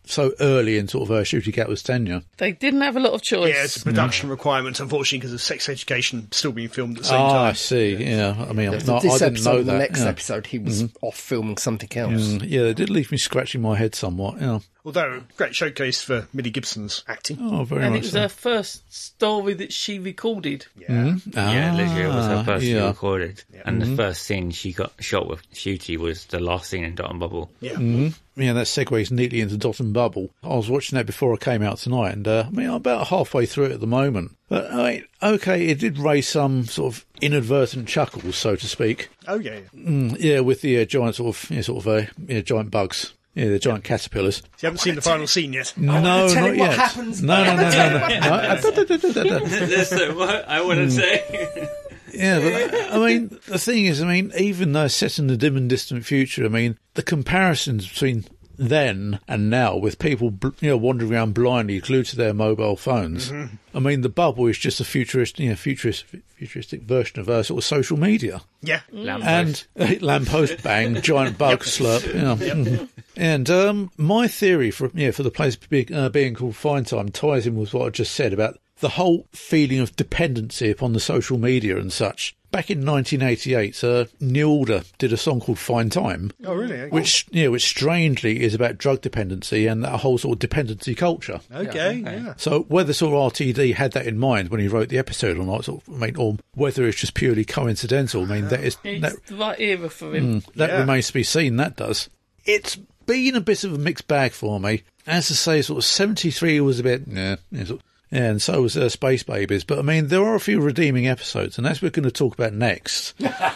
S1: so early in sort of uh, Shooty Gatwa's tenure.
S5: They didn't have a lot of choice.
S2: Yeah, it's a production requirement, unfortunately, because of Sex Education still being filmed at the same
S1: Ah,
S2: time.
S1: I see. Yeah, I mean,
S4: This
S1: no, I didn't
S4: episode
S1: know
S4: and the
S1: that.
S4: next
S1: yeah.
S4: episode, he was off filming something else.
S1: Mm, yeah, it did leave me scratching my head somewhat. Yeah.
S2: Although, great showcase for Millie Gibson's acting.
S1: Oh, very
S5: And
S1: much
S5: it was
S1: so.
S5: her first story that she recorded.
S2: Yeah.
S3: Yeah, literally, it was her
S1: Ah,
S3: first she
S1: yeah.
S3: recorded. And the first scene she got shot with Shooty was the last scene in Dot and Bubble.
S2: Yeah.
S1: Yeah, that segues neatly into Dot and Bubble. I was watching that before I came out tonight, and uh, I mean, I'm about halfway through it at the moment. But, I mean, okay, it did raise some sort of inadvertent chuckles, so to speak.
S2: Oh, yeah. yeah.
S1: Mm, yeah, with the uh, giant sort of, yeah, sort of uh, yeah, giant bugs. Yeah, the giant caterpillars.
S2: You haven't seen the final scene yet.
S1: No,
S4: tell
S1: not
S4: you what
S1: yet.
S4: happens.
S1: No, no, no, no, no. no.
S3: That's the- what I want to say.
S1: Yeah, but I mean, the thing is, I mean, even though set in the dim and distant future, I mean, the comparisons between then and now, with people, bl- you know, wandering around blindly glued to their mobile phones. I mean, the bubble is just a futuristic, you know, futuristic, futuristic version of uh, sort of social media.
S2: Yeah.
S1: And uh, lamppost bang, giant bug slurp. Yeah. Mhm. And um, my theory for yeah for the place be, uh, being called Fine Time ties in with what I just said about the whole feeling of dependency upon the social media and such. Back in nineteen eighty-eight, uh, New Order did a song called Fine Time,
S2: Oh, really? Okay.
S1: which yeah, which strangely is about drug dependency and that whole sort of dependency culture.
S2: Okay, yeah.
S1: So whether sort of R T D had that in mind when he wrote the episode or not, sort of, I mean, or whether it's just purely coincidental, I mean, that is
S5: It's
S1: that,
S5: the right era for him.
S1: that
S2: Yeah.
S1: remains to be seen. That does. It's been a bit of a mixed bag for me. As to say, sort of seventy-three was a bit, yeah, yeah, sort of, yeah, and so was uh, Space Babies. But I mean, there are a few redeeming episodes, and that's what we're going to talk about next.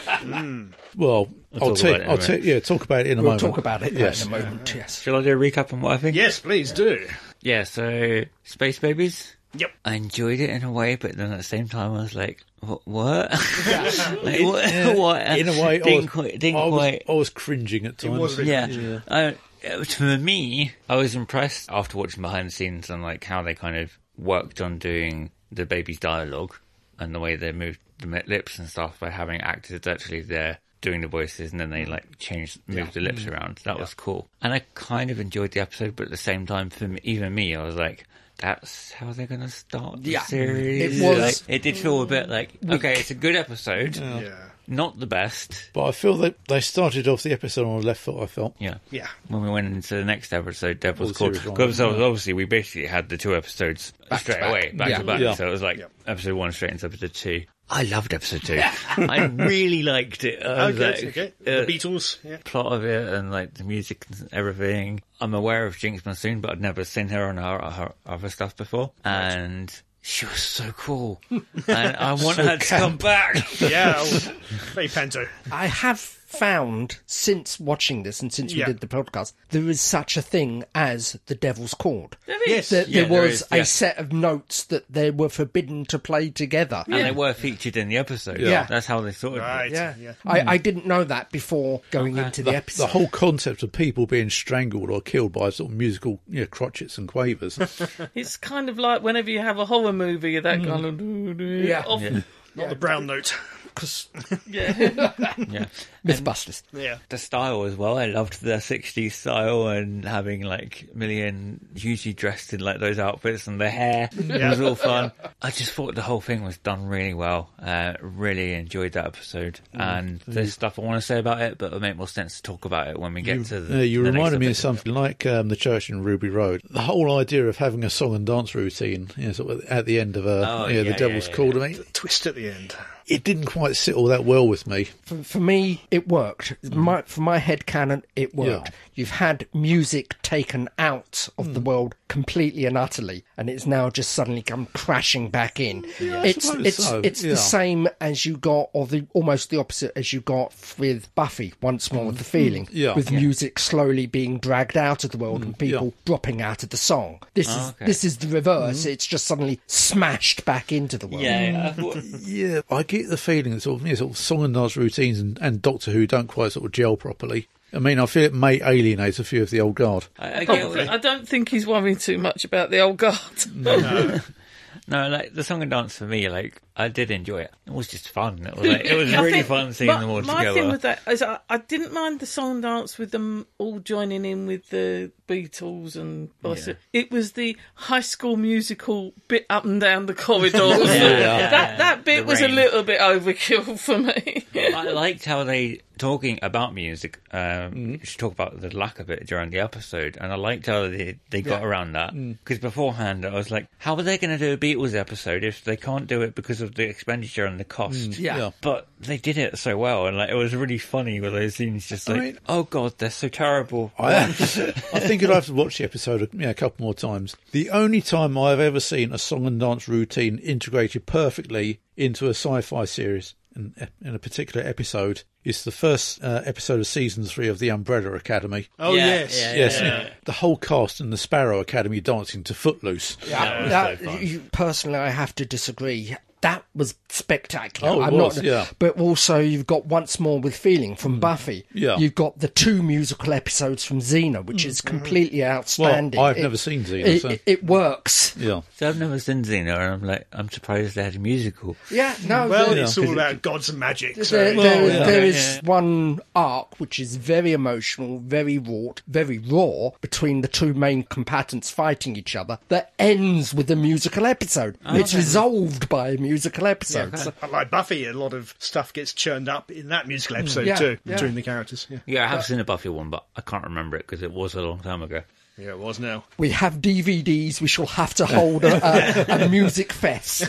S1: Well, I'll
S3: talk
S1: take,
S3: about it in a
S1: I'll take, yeah, talk about it in a
S4: We'll
S1: moment.
S4: talk about it
S1: Yes.
S4: in a moment, yes.
S3: Shall I do a recap on what I think?
S2: Yes, please do.
S3: Yeah, so Space Babies.
S2: Yep.
S3: I enjoyed it in a way, but then at the same time I was like, what? What? like, what? what?
S1: In a way, I
S3: didn't
S1: was,
S3: quite, didn't
S1: I was,
S3: quite.
S1: I was cringing at times.
S2: was a bit-
S3: Yeah. Uh, for me, I was impressed after watching behind the scenes and like how they kind of worked on doing the baby's dialogue and the way they moved the mi- lips and stuff by having actors actually there doing the voices and then they like changed, moved the lips around. That was cool. And I kind of enjoyed the episode, but at the same time, for me, even me, I was like, that's how they're going to start the
S4: Yeah.
S3: series.
S4: It was-
S3: Like, it did feel a bit like, okay, it's a good episode.
S2: Yeah.
S3: Not the best.
S1: But I feel that they started off the episode on the left foot, I felt.
S3: Yeah.
S2: Yeah.
S3: When we went into the next episode, Devil's
S1: Well,
S3: Called.
S1: series one,
S3: Because
S1: yeah.
S3: obviously we basically had the two episodes straight
S4: back.
S3: away, back
S4: Yeah.
S3: to back.
S1: Yeah.
S3: So it was like
S2: Yeah.
S3: episode one straight into episode two. I loved episode two. I really liked it. I was
S2: Okay,
S3: like,
S2: okay.
S3: uh,
S2: The Beatles, yeah.
S3: plot of it and like the music and everything. I'm aware of Jinx Monsoon, but I'd never seen her on her, her other stuff before. And she was so cool. And I want her to come back.
S2: Yeah, oh, very panto.
S4: I have found, since watching this and since we
S2: Yeah.
S4: did the podcast, there is such a thing as the Devil's Chord.
S2: Yes.
S4: That
S3: Yeah,
S4: there
S3: there
S4: was
S3: is,
S4: a
S3: yeah.
S4: set of notes that they were forbidden to play together.
S3: And they were featured in the episode.
S4: Yeah.
S3: That's how they sorted
S2: Right.
S3: it.
S4: Yeah,
S2: Yeah.
S4: I, I didn't know that before going into the,
S1: The,
S4: episode.
S1: the whole concept of people being strangled or killed by sort of musical, you know, crotchets and quavers.
S5: It's kind of like whenever you have a horror movie, that kind of
S4: Yeah.
S5: off, yeah.
S2: Not the brown note.
S3: Yeah.
S4: Mythbusters.
S2: Yeah.
S3: The style as well. I loved the sixties style and having like Million usually dressed in like those outfits and the hair. It was all fun. I just thought the whole thing was done really well. Uh, really enjoyed that episode. And there's stuff I want to say about it, but it'll make more sense to talk about it when we get to the.
S1: Yeah, you
S3: the next
S1: reminded me of
S3: episode.
S1: something like um, the church in Ruby Road. The whole idea of having a song and dance routine, you know, sort of at the end of a,
S3: Oh,
S1: you know,
S3: yeah,
S1: the Devil's
S3: yeah,
S1: Called.
S3: yeah.
S1: I mean,
S2: Twist at the end.
S1: it didn't quite sit all that well with me.
S4: For, for me, it worked. My, for my headcanon, it worked.
S1: Yeah.
S4: You've had music taken out of the world completely and utterly, and it's now just suddenly come crashing back in. it's
S1: suppose
S4: it's
S1: so,
S4: it's
S1: yeah.
S4: the same as you got, or the almost the opposite as you got with Buffy. Once more with the feeling,
S1: Yeah.
S4: with
S1: Yeah.
S4: music slowly being dragged out of the world and people
S1: yeah.
S4: dropping out of the song. This is
S3: okay.
S4: this is the reverse. It's just suddenly smashed back into the world.
S3: Yeah, yeah. I thought-
S1: Yeah, I get the feeling that sort of, you know, sort of song and dance routines and, and Doctor Who don't quite sort of gel properly. I mean, I feel it may alienate a few of the old guard.
S3: I, I get what-
S5: I don't think he's worrying too much about the old guard.
S3: No, like the song and dance for me, like I did enjoy it. It was just fun. It was like, it was
S5: I
S3: really
S5: think
S3: fun seeing
S5: my,
S3: them all
S5: my
S3: together.
S5: thing with that is I, I didn't mind the song and dance with them all joining in with the Beatles and
S3: Yeah.
S5: it was the High School Musical bit up and down the corridors.
S3: Yeah.
S5: That that bit
S3: The
S5: was a
S3: rain.
S5: little bit overkill for me.
S3: I liked how they talking about music. Um,
S1: Mm-hmm.
S3: You should talk about the lack of it during the episode, and I liked how they they got around that
S1: Mm.
S3: because beforehand I was like, how are they going to do a Beatles episode if they can't do it because of the expenditure and the cost?
S4: Yeah.
S1: Yeah.
S3: But they did it so well, and like it was really funny with those scenes. Just
S1: I
S3: like,
S1: mean-
S3: oh god, they're so terrible.
S1: I, I think I'd have to watch the episode a, yeah, a couple more times. The only time I've ever seen a song and dance routine integrated perfectly into a sci-fi series in, in a particular episode is the first uh, episode of season three of The Umbrella Academy.
S2: Oh,
S3: Yeah,
S2: yes.
S3: yeah,
S1: Yes,
S3: yeah.
S1: the whole cast in the Sparrow Academy dancing to Footloose.
S4: Yeah,
S3: was
S4: that-
S3: so fun.
S4: you- personally, I have to disagree. That was spectacular.
S1: Oh, it
S4: I'm
S1: was,
S4: not,
S1: yeah.
S4: But also, you've got Once More with Feeling from Buffy.
S1: Yeah.
S4: You've got the two musical episodes from Xena, which is completely
S1: Well,
S4: outstanding.
S1: I've
S4: It-
S1: never seen Xena,
S4: It,
S1: so
S4: it, it works.
S1: yeah.
S3: So I've never seen Xena, and I'm like, I'm surprised they had a musical.
S4: Yeah, no,
S2: Well,
S4: there-
S2: it's all about gods and magic. So,
S4: There,
S2: yeah.
S4: there,
S1: yeah.
S4: there
S3: Yeah,
S4: is
S3: yeah.
S4: one arc which is very emotional, very wrought, very raw between the two main combatants fighting each other that ends with a musical episode. It's resolved by a musical episode. So-
S2: Like Buffy, a lot of stuff gets churned up in that musical episode
S4: Yeah,
S2: too,
S4: yeah.
S2: between the characters. Yeah,
S3: Yeah, I have seen a Buffy one, but I can't remember it because it was a long time ago.
S2: yeah it was now.
S4: We have D V Ds. We shall have to hold a, a, a music fest.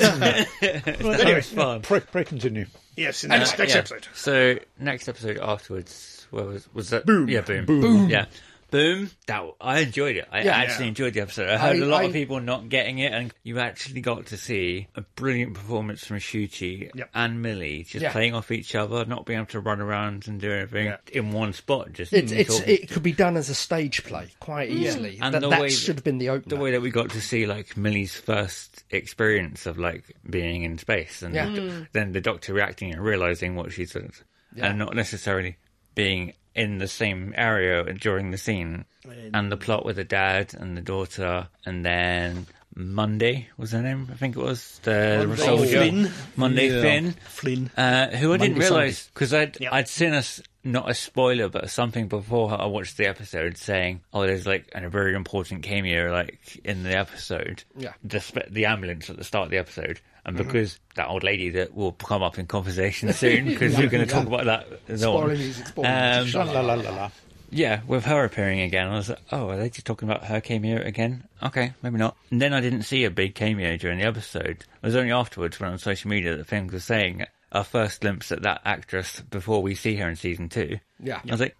S3: Anyway, fun.
S1: Pre, pre continue.
S2: Yes, in the next, next
S3: Yeah.
S2: episode.
S3: So next episode afterwards, what was was that?
S2: Boom.
S3: Yeah, boom.
S4: Boom.
S3: Yeah. Boom. That I enjoyed it. I
S4: Yeah.
S3: actually
S2: Yeah.
S3: enjoyed the episode. I heard
S4: I-
S3: a lot
S4: I-
S3: of people not getting it, and you actually got to see a brilliant performance from Shuchi
S2: Yep.
S3: and Millie just
S4: Yeah.
S3: playing off each other, not being able to run around and do anything
S2: Yeah.
S3: in one spot. Just
S4: It's, it's,
S3: talking.
S4: it could be done as a stage play quite easily.
S3: And
S4: that
S3: the
S4: that
S3: way
S4: should have been the opener.
S3: the way that we got to see like Millie's first experience of like being in space, and
S4: Yeah.
S3: the- then the Doctor reacting and realizing what she said,
S4: Yeah.
S3: and not necessarily being in the same area during the scene, and the plot with the dad and the daughter, and then Monday was her name, I think it was the
S2: Monday
S3: soldier.
S2: Flynn.
S3: Monday
S1: Yeah.
S3: Finn,
S2: Flynn.
S3: uh, who I didn't
S4: Monday
S3: realise because I'd
S2: Yep.
S3: I'd seen us not a spoiler but something before I watched the episode saying, oh, there's like a very important cameo like in the episode,
S4: Yeah.
S3: the spe- the ambulance at the start of the episode, and
S2: Mm-hmm.
S3: because that old lady that will come up in conversation soon because we're going to talk about that. as on.
S4: Spoiler music, spoiler
S3: Um,
S4: music.
S1: La, la, la, la, la.
S3: Yeah, with her appearing again, I was like, oh, are they just talking about her cameo again? Okay, maybe not. And then I didn't see a big cameo during the episode. It was only afterwards when on social media that things were saying our first glimpse at that actress before we see her in season two.
S4: Yeah.
S3: I was like,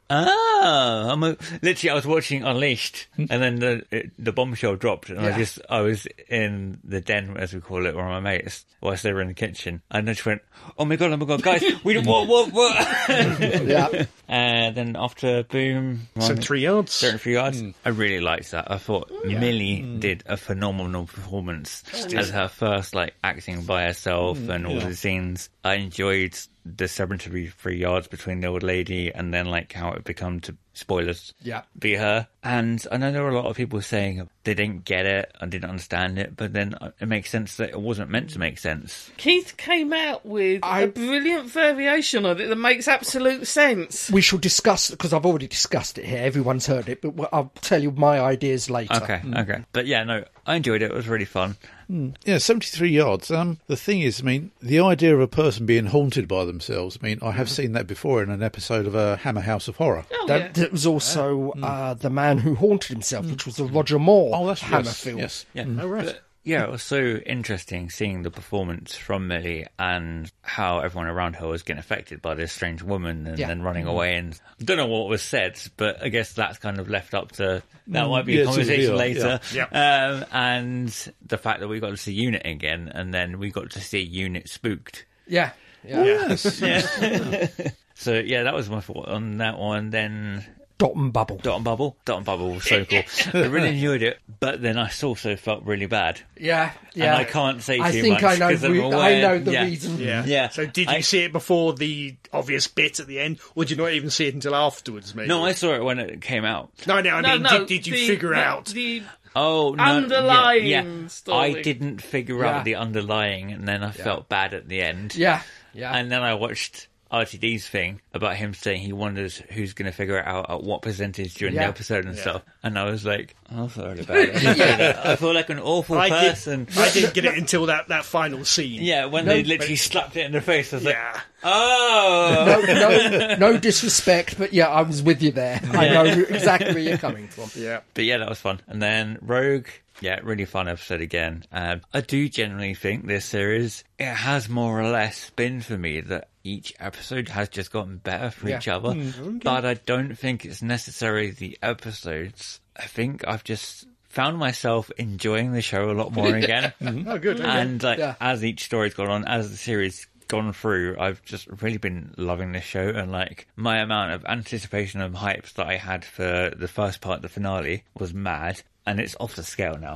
S3: oh, I'm a, literally, I was watching Unleashed, and then the it, the bombshell dropped, and I
S4: Yeah.
S3: just, I was in the den, as we call it, with my mates, whilst they were in the kitchen, and I just went, oh my god, oh my god, guys, we what, what, what?
S4: Yeah.
S3: And then after Boom,
S2: So three yards.
S3: thirty-three yards. I really liked that. I thought Millie did a phenomenal performance as her first like acting by herself and all the scenes. I enjoyed the seventy-three yards between the old lady and then like how it become to spoilers
S4: Yeah.
S3: be her. And I know there were a lot of people saying they didn't get it and didn't understand it, but then it makes sense that it wasn't meant to make sense.
S5: Keith came out with
S4: I-
S5: a brilliant variation of it that makes absolute sense.
S4: We shall discuss, because I've already discussed it here. Everyone's heard it, but I'll tell you my ideas later.
S3: Okay, okay. But yeah, no, I enjoyed it. It was really fun.
S1: Yeah, seventy-three yards. Um, the thing is, I mean, the idea of a person being haunted by themselves, I mean, I have seen that before in an episode of uh, Hammer House of Horror.
S5: Oh,
S4: That,
S5: yeah.
S4: that was also uh, The Man Who Haunted Himself, which was the Roger Moore
S1: Oh, that's
S4: Hammer
S1: yes,
S4: film.
S1: yes.
S3: Yeah.
S2: Oh, right.
S3: But, yeah, it was so interesting seeing the performance from Millie and how everyone around her was getting affected by this strange woman and
S4: Yeah.
S3: then running away. And I don't know what was said, but I guess that's kind of left up to that might be
S1: yeah,
S3: a
S1: to
S3: conversation
S1: reveal,
S3: later.
S2: yeah.
S3: Um, and the fact that we got to see Unit again, and then we got to see Unit spooked.
S4: Yeah. Yeah.
S1: Yes.
S3: So yeah, that was my thought on that one. Then
S4: Dot and Bubble.
S3: Dot and Bubble, Dot and Bubble was so cool. I really enjoyed it, but then I also felt really bad.
S4: Yeah. Yeah.
S3: And I can't say
S4: I
S3: too
S4: think
S3: much
S4: I know.
S3: 'cause I'm
S4: re-
S3: aware-
S4: I know the
S3: yeah.
S4: reason.
S2: Yeah.
S3: Yeah.
S2: So did you
S3: I-
S2: see it before the obvious bit at the end, or did you not even see it until afterwards? Maybe.
S3: No, I saw it when it came out.
S2: No, no. I
S5: No,
S2: mean,
S5: no,
S2: did, did you
S5: the-
S2: figure
S5: the-
S2: out?
S5: the
S3: Oh, no,
S5: underlying
S3: yeah, yeah.
S5: story.
S3: I didn't figure
S4: Yeah.
S3: out the underlying, and then I felt bad at the end.
S4: Yeah, yeah.
S3: And then I watched R T D's thing about him saying he wonders who's going to figure it out at what percentage during
S4: Yeah.
S3: the episode and stuff. And I was like, oh, sorry about it. I feel like an awful
S2: I
S3: person.
S2: Did, I didn't get it until that, that final scene.
S3: Yeah, when
S4: No,
S3: they literally slapped it in the face, I was
S2: Yeah.
S3: like, oh!
S4: no, no, no disrespect, but yeah, I was with you there. I know exactly where you're coming from.
S2: Yeah.
S3: But yeah, that was fun. And then Rogue, yeah, really fun episode again. Um, I do generally think this series, it has more or less been for me that each episode has just gotten better for
S4: Yeah.
S3: each other. But I don't think it's necessarily the episodes. I think I've just found myself enjoying the show a lot more again.
S2: Oh, good. Okay.
S3: And like,
S4: Yeah.
S3: as each story's gone on, as the series gone through, I've just really been loving this show, and like my amount of anticipation and hype that I had for the first part, the finale, was mad. And it's off the scale now.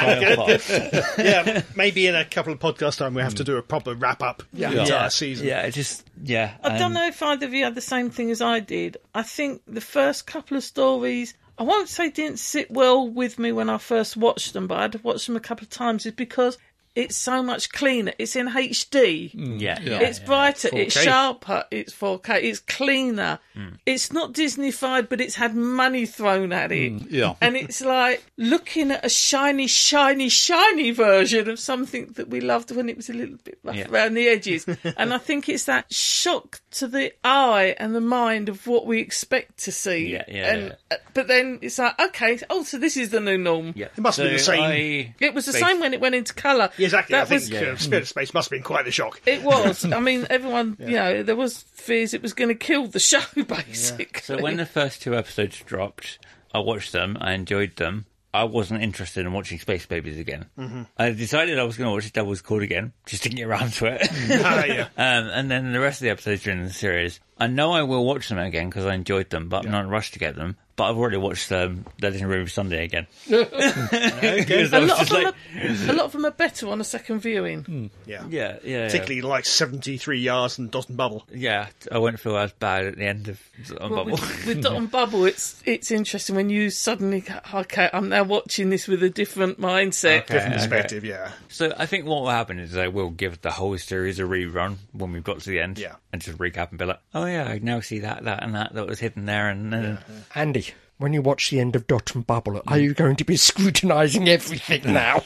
S2: Yeah, maybe in a couple of podcasts time we have to do a proper wrap up
S4: Yeah.
S2: the entire
S3: yeah,
S2: season.
S3: yeah, it just yeah.
S5: I don't
S3: um,
S5: know if either of you had the same thing as I did. I think the first couple of stories, I won't say didn't sit well with me when I first watched them, but I had watched them a couple of times, is because it's so much cleaner. It's in H D.
S3: Yeah, yeah,
S5: It's
S3: yeah.
S5: brighter, it's
S2: four K.
S5: sharper, it's four K, it's cleaner. It's not Disneyfied, but it's had money thrown at it.
S1: yeah.
S5: And it's like looking at a shiny, shiny, shiny version of something that we loved when it was a little bit rough
S3: Yeah.
S5: around the edges. And I think it's that shock to the eye and the mind of what we expect to see.
S3: Yeah, yeah,
S5: And,
S3: yeah.
S5: uh, But then it's like, okay, oh, so this is the new norm.
S3: Yeah.
S2: It must be the same-
S3: I-
S5: It was the
S3: Bas-
S5: same when it went into colour.
S2: Yeah, exactly.
S5: That
S2: I think
S5: was
S2: uh, Spirit of Space must have been quite the shock.
S5: It was. I mean, everyone, you know, there was fears it was going to kill the show, basically.
S3: So when the first two episodes dropped, I watched them. I enjoyed them. I wasn't interested in watching Space Babies again. Mm-hmm. I decided I was going to watch Devil's Call again, just to get around to it.
S2: Ah, yeah.
S3: Um, and then the rest of the episodes during the series, I know I will watch them again because I enjoyed them, but I'm not in a rush to get them. But I've already watched um, Dead in Room Sunday again. Because I
S5: a
S3: was
S5: lot, of
S3: just
S5: them
S3: like,
S5: are, a lot of them are better on a second viewing.
S2: Yeah.
S3: yeah, yeah,
S2: Particularly like seventy-three yards and Dot and Bubble.
S3: yeah. I won't feel as bad at the end of on
S5: Well,
S3: Bubble.
S5: with, with Dot and Bubble, it's it's interesting when you suddenly go, okay, I'm now watching this with a different mindset.
S3: Okay.
S2: Different perspective, yeah.
S3: So I think what will happen is I will give the whole series a rerun when we've got to the end,
S2: Yeah.
S3: and just recap and be like, oh yeah, I now see that, that, and that that was hidden there, and then
S4: Andy, when you watch the end of Dot and Bubble, are you going to be scrutinising everything now?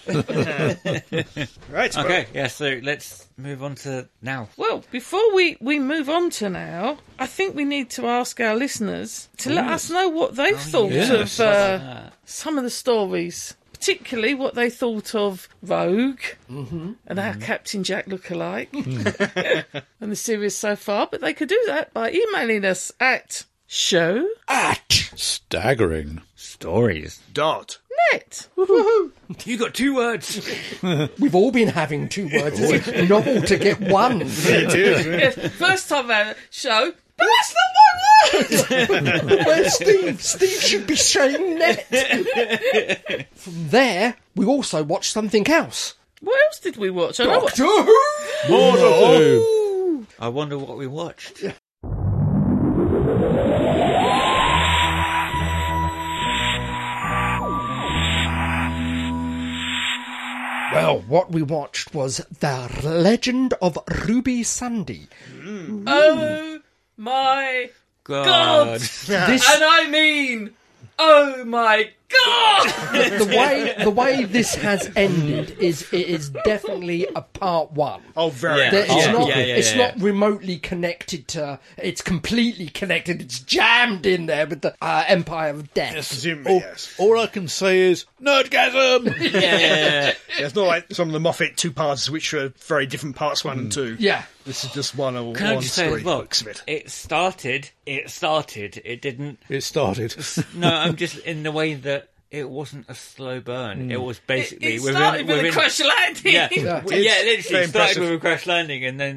S2: Right. well,
S3: okay, yeah. So let's move on to now.
S5: Well, before we, we move on to now, I think we need to ask our listeners to let us know what they've thought
S1: yes.
S5: of uh, some of the stories, particularly what they thought of Rogue and our Captain Jack lookalike and the series so far. But they could do that by emailing us at show
S4: At
S1: Staggering.
S3: Stories.
S2: Dot.
S5: net.
S3: You got two words.
S4: We've all been having two words. It's novel to get one.
S5: Yes, first time around show, but that's not my word.
S4: Well, Steve, Steve should be saying net. From there, we also watched something else.
S5: What else did we watch? I know what-
S4: Doctor Who!
S1: Who?
S3: I wonder what we watched.
S4: Well, what we watched was The Legend of Ruby Sandy.
S5: Oh my
S3: God.
S5: God!
S4: This,
S5: And I mean, oh my God!
S4: the way the way this has ended is it is definitely a part one.
S2: Oh, very
S3: Yeah.
S4: There-
S2: much.
S4: It's
S3: Yeah,
S4: not.
S3: yeah, yeah,
S4: it's
S3: yeah,
S4: not remotely connected to. It's completely connected. It's jammed in there with the uh, Empire of Death.
S2: Presumably,
S1: All,
S2: yes.
S1: all I can say is nerdgasm.
S3: Yeah, yeah, yeah.
S2: Yeah, it's not like some of the Moffat two parts, which are very different parts one and two.
S4: Yeah.
S2: This is just one or
S3: Can I
S2: one
S3: just say
S2: story.
S3: as well?
S2: Looks of it.
S3: It started. It started. It didn't.
S1: It started.
S3: No, I'm just in the way that it wasn't a slow burn. It was
S5: It,
S3: basically
S5: it
S3: within,
S5: started with
S3: within
S5: a crash landing.
S3: Yeah,
S2: Yeah,
S3: yeah,
S2: it's
S3: literally
S2: very
S3: started
S2: impressive.
S3: with a crash landing, and then like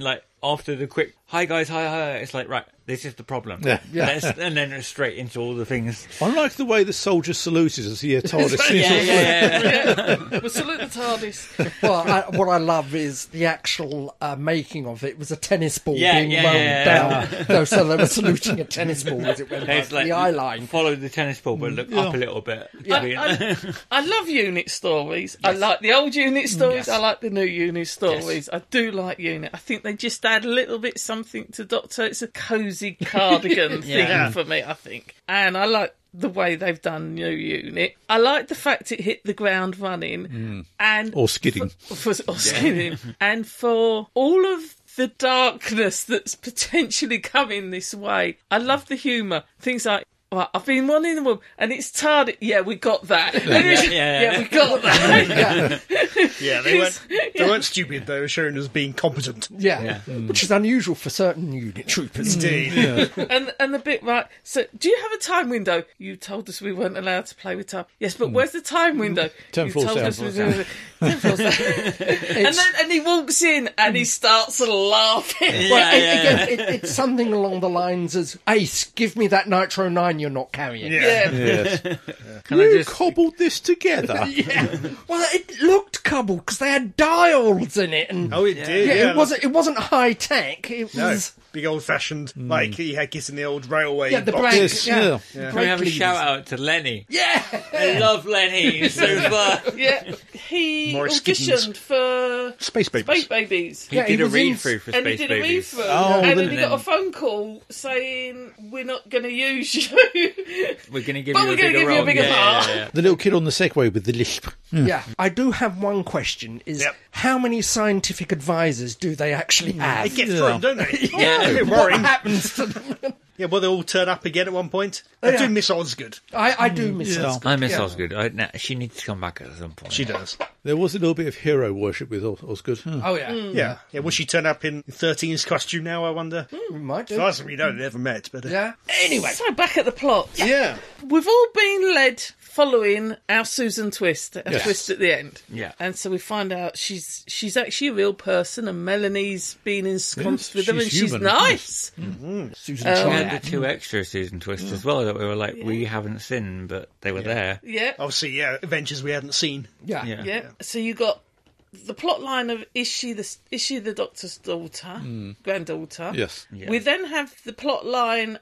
S3: after the quick, hi guys, hi, hi, it's like, right, this is the problem.
S1: Yeah.
S4: Yeah.
S3: Let's, and then it's straight into all the things.
S1: I like the way the soldier salutes as he TARDIS.
S3: Yeah, yeah, yeah.
S5: Yeah. We'll salute the TARDIS.
S4: Well, I, what I love is the actual uh, making of it. It was a tennis ball
S3: Yeah,
S4: being
S3: yeah,
S4: rolled
S3: yeah,
S4: down.
S3: yeah.
S4: No, so they were saluting a tennis ball as it went
S3: It's
S4: past
S3: like,
S4: the eye line.
S3: follow the tennis ball, but look up a little bit.
S5: I, I, I love unit stories. I like the old unit stories.
S4: Yes.
S5: I like the new unit stories. I do like unit. I think they just add a little bit something to Doctor. It's a cosy cardigan thing
S3: Yeah.
S5: for me, I think. And I like the way they've done new unit. I like the fact it hit the ground running and
S1: Or skidding.
S5: for, for, or skidding, and for all of the darkness that's potentially coming this way. I love the humour. Things like, well, I've been wanting the woman, and it's TARDIS. Yeah, we got that. Yeah,
S3: yeah.
S5: yeah, we got that.
S4: Yeah,
S2: Yeah, they weren't, they weren't stupid. They were shown as being competent.
S4: yeah. Which is unusual for certain unit troopers.
S2: Indeed.
S5: and and the bit right. So, do you have a time window? You told us we weren't allowed to play with time. Yes, but where's the time window?
S1: Ten
S5: You
S1: falls
S5: told
S1: down.
S5: us we were- ten falls down. and then and he walks in and he starts laughing.
S4: Well,
S3: Yeah,
S4: it-
S3: yeah,
S4: again, it, it's something along the lines as, Ace, give me that Nitro nine you're not carrying.
S2: Yeah.
S5: Yeah.
S1: Yes.
S3: Can I
S1: You
S3: just...
S1: cobbled this together.
S4: Well, it looked cobbled because they had dials in it, and
S2: Oh, it did.
S4: yeah,
S2: Yeah,
S4: it wasn't. It wasn't high tech. It
S2: No,
S4: was.
S2: big old fashioned, like he had kissing the old railway.
S4: Yeah, the
S2: box.
S4: brake.
S1: Yes,
S4: yeah.
S1: yeah.
S3: Can we have a
S4: Brake
S3: shout
S4: levers.
S3: out to Lenny?
S4: Yeah.
S3: I love Lenny so far.
S5: Yeah, he
S2: Morris
S5: auditioned for
S2: Space Babies.
S5: Space Babies.
S3: He
S4: Yeah, he
S3: did a
S4: was in-
S3: read through for
S5: And he
S3: Space
S5: did a
S3: Babies.
S5: read-through,
S1: Oh,
S5: and then
S1: then-
S5: he got a phone call saying, we're not going to use you.
S3: We're going to give
S5: But
S3: you
S5: we're
S3: a
S5: gonna
S3: bigger
S5: give you a
S3: role.
S5: bigger
S3: yeah,
S5: part.
S3: yeah, yeah.
S1: The little kid on the Segway with the lisp.
S4: Yeah, I do have one question: is
S2: Yep.
S4: how many scientific advisors do they actually
S2: They
S4: have?
S2: get
S1: Yeah.
S2: thrown, don't they?
S3: Yeah.
S2: A bit
S4: What
S2: worrying.
S4: happens to them?
S2: Yeah, well, they all turn up again at one point. I
S4: Yeah.
S2: do miss Osgood.
S4: I, I do miss
S1: Yeah.
S4: Osgood.
S3: I miss
S4: yeah.
S3: Osgood. I, nah, she needs to come back at some point.
S2: She does.
S1: There was a little bit of hero worship with Os- Osgood. Huh.
S4: Oh yeah,
S2: Yeah. Yeah, will she turn up in thirteen's costume now, I wonder?
S4: we might
S2: As
S4: do.
S2: far as we know, they never met. But uh,
S4: Yeah. Anyway,
S5: So back at the plot.
S2: yeah.
S5: We've all been led following our Susan twist, a
S1: Yes.
S5: twist at the end.
S3: Yeah.
S5: And so we find out she's she's actually a real person and Melanie's been ensconced
S1: Yes,
S5: with her and
S1: she's
S5: she's
S1: human.
S5: nice.
S4: Susan
S5: Um,
S3: We
S4: Triad.
S3: had the two extra season twists as well that we were like, we haven't seen, but they were there.
S5: Yeah.
S2: Obviously, yeah, adventures we hadn't seen.
S4: Yeah.
S3: Yeah.
S5: Yeah. So you got the plot line of is she the is she the Doctor's daughter, granddaughter?
S1: Yes.
S3: Yeah.
S5: We then have the plot line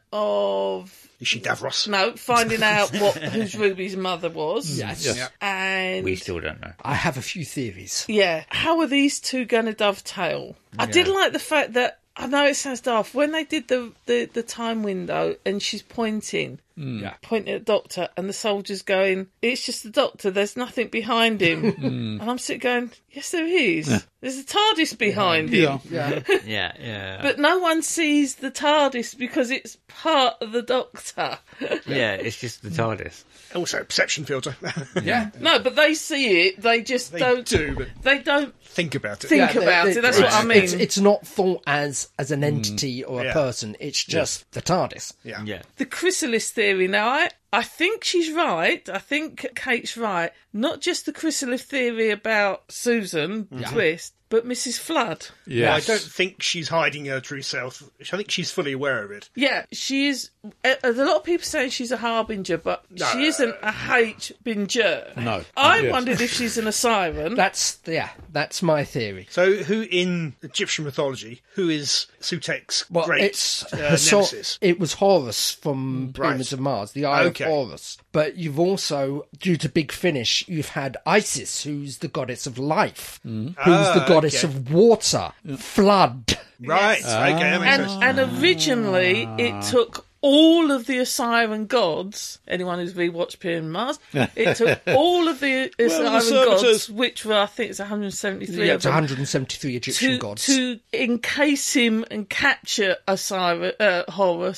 S5: of
S2: Is she Davros?
S5: no finding out what whose Ruby's mother was.
S4: Yes.
S1: Yes.
S5: And
S3: We still don't know.
S4: I have a few theories.
S5: yeah, how are these two going to dovetail? I did like the fact that I know it sounds daft when they did the the, the time window and she's pointing.
S4: Yeah.
S5: Pointing at the Doctor, and the soldier's going, it's just the Doctor, there's nothing behind him. And I'm sitting going, yes, there is. There's a TARDIS behind him.
S1: Yeah.
S4: Yeah.
S3: Yeah, yeah.
S5: But no one sees the TARDIS because it's part of the Doctor.
S3: yeah, it's just the TARDIS.
S2: Also, perception filter.
S4: Yeah.
S5: No, but they see it, they just
S2: they
S5: don't
S2: do, but
S5: they don't
S2: think about it.
S5: think
S4: Yeah,
S5: about
S4: they-
S5: it, that's
S4: they-
S5: what I
S4: it's-
S5: mean.
S4: It's, it's not thought as as an entity or a
S2: Yeah.
S4: person. It's just the TARDIS.
S2: Yeah.
S3: Yeah.
S5: The chrysalis theory. Now, I, I think she's right. I think Kate's right. Not just the chrysalis theory about Susan Twist, but Missus Flood.
S2: Yeah, I
S1: Yes.
S2: don't think she's hiding her true self. I think she's fully aware of it.
S5: Yeah, she is. A, a lot of people saying she's a harbinger, but
S2: No.
S5: she isn't a H-binger.
S1: No.
S5: I
S1: Yes.
S5: wondered if she's an Osiran.
S4: That's yeah. That's my theory.
S2: So, who in Egyptian mythology, who is Sutek's
S4: Well,
S2: great
S4: it's
S2: uh,
S4: Hasso-
S2: nemesis?
S4: it was Horus from
S2: Right.
S4: Pyramids of Mars, the Eye
S2: Okay.
S4: of Horus. But you've also, due to Big Finish, you've had Isis, who's the goddess of life, who's the
S2: Ah,
S4: goddess
S2: okay.
S4: of water, flood.
S2: Right, okay, that makes
S5: and,
S2: sense.
S5: and originally, it took all of the Osiran gods. Anyone who's rewatched Pyramid Mars, it took all of the
S1: the
S5: Osiran gods,
S1: servitors.
S5: which were I think it's one hundred seventy-three
S4: Yeah,
S5: of
S4: it's
S5: them,
S4: one hundred seventy-three Egyptian
S5: to
S4: gods.
S5: to encase him and capture Osiris, uh, Horus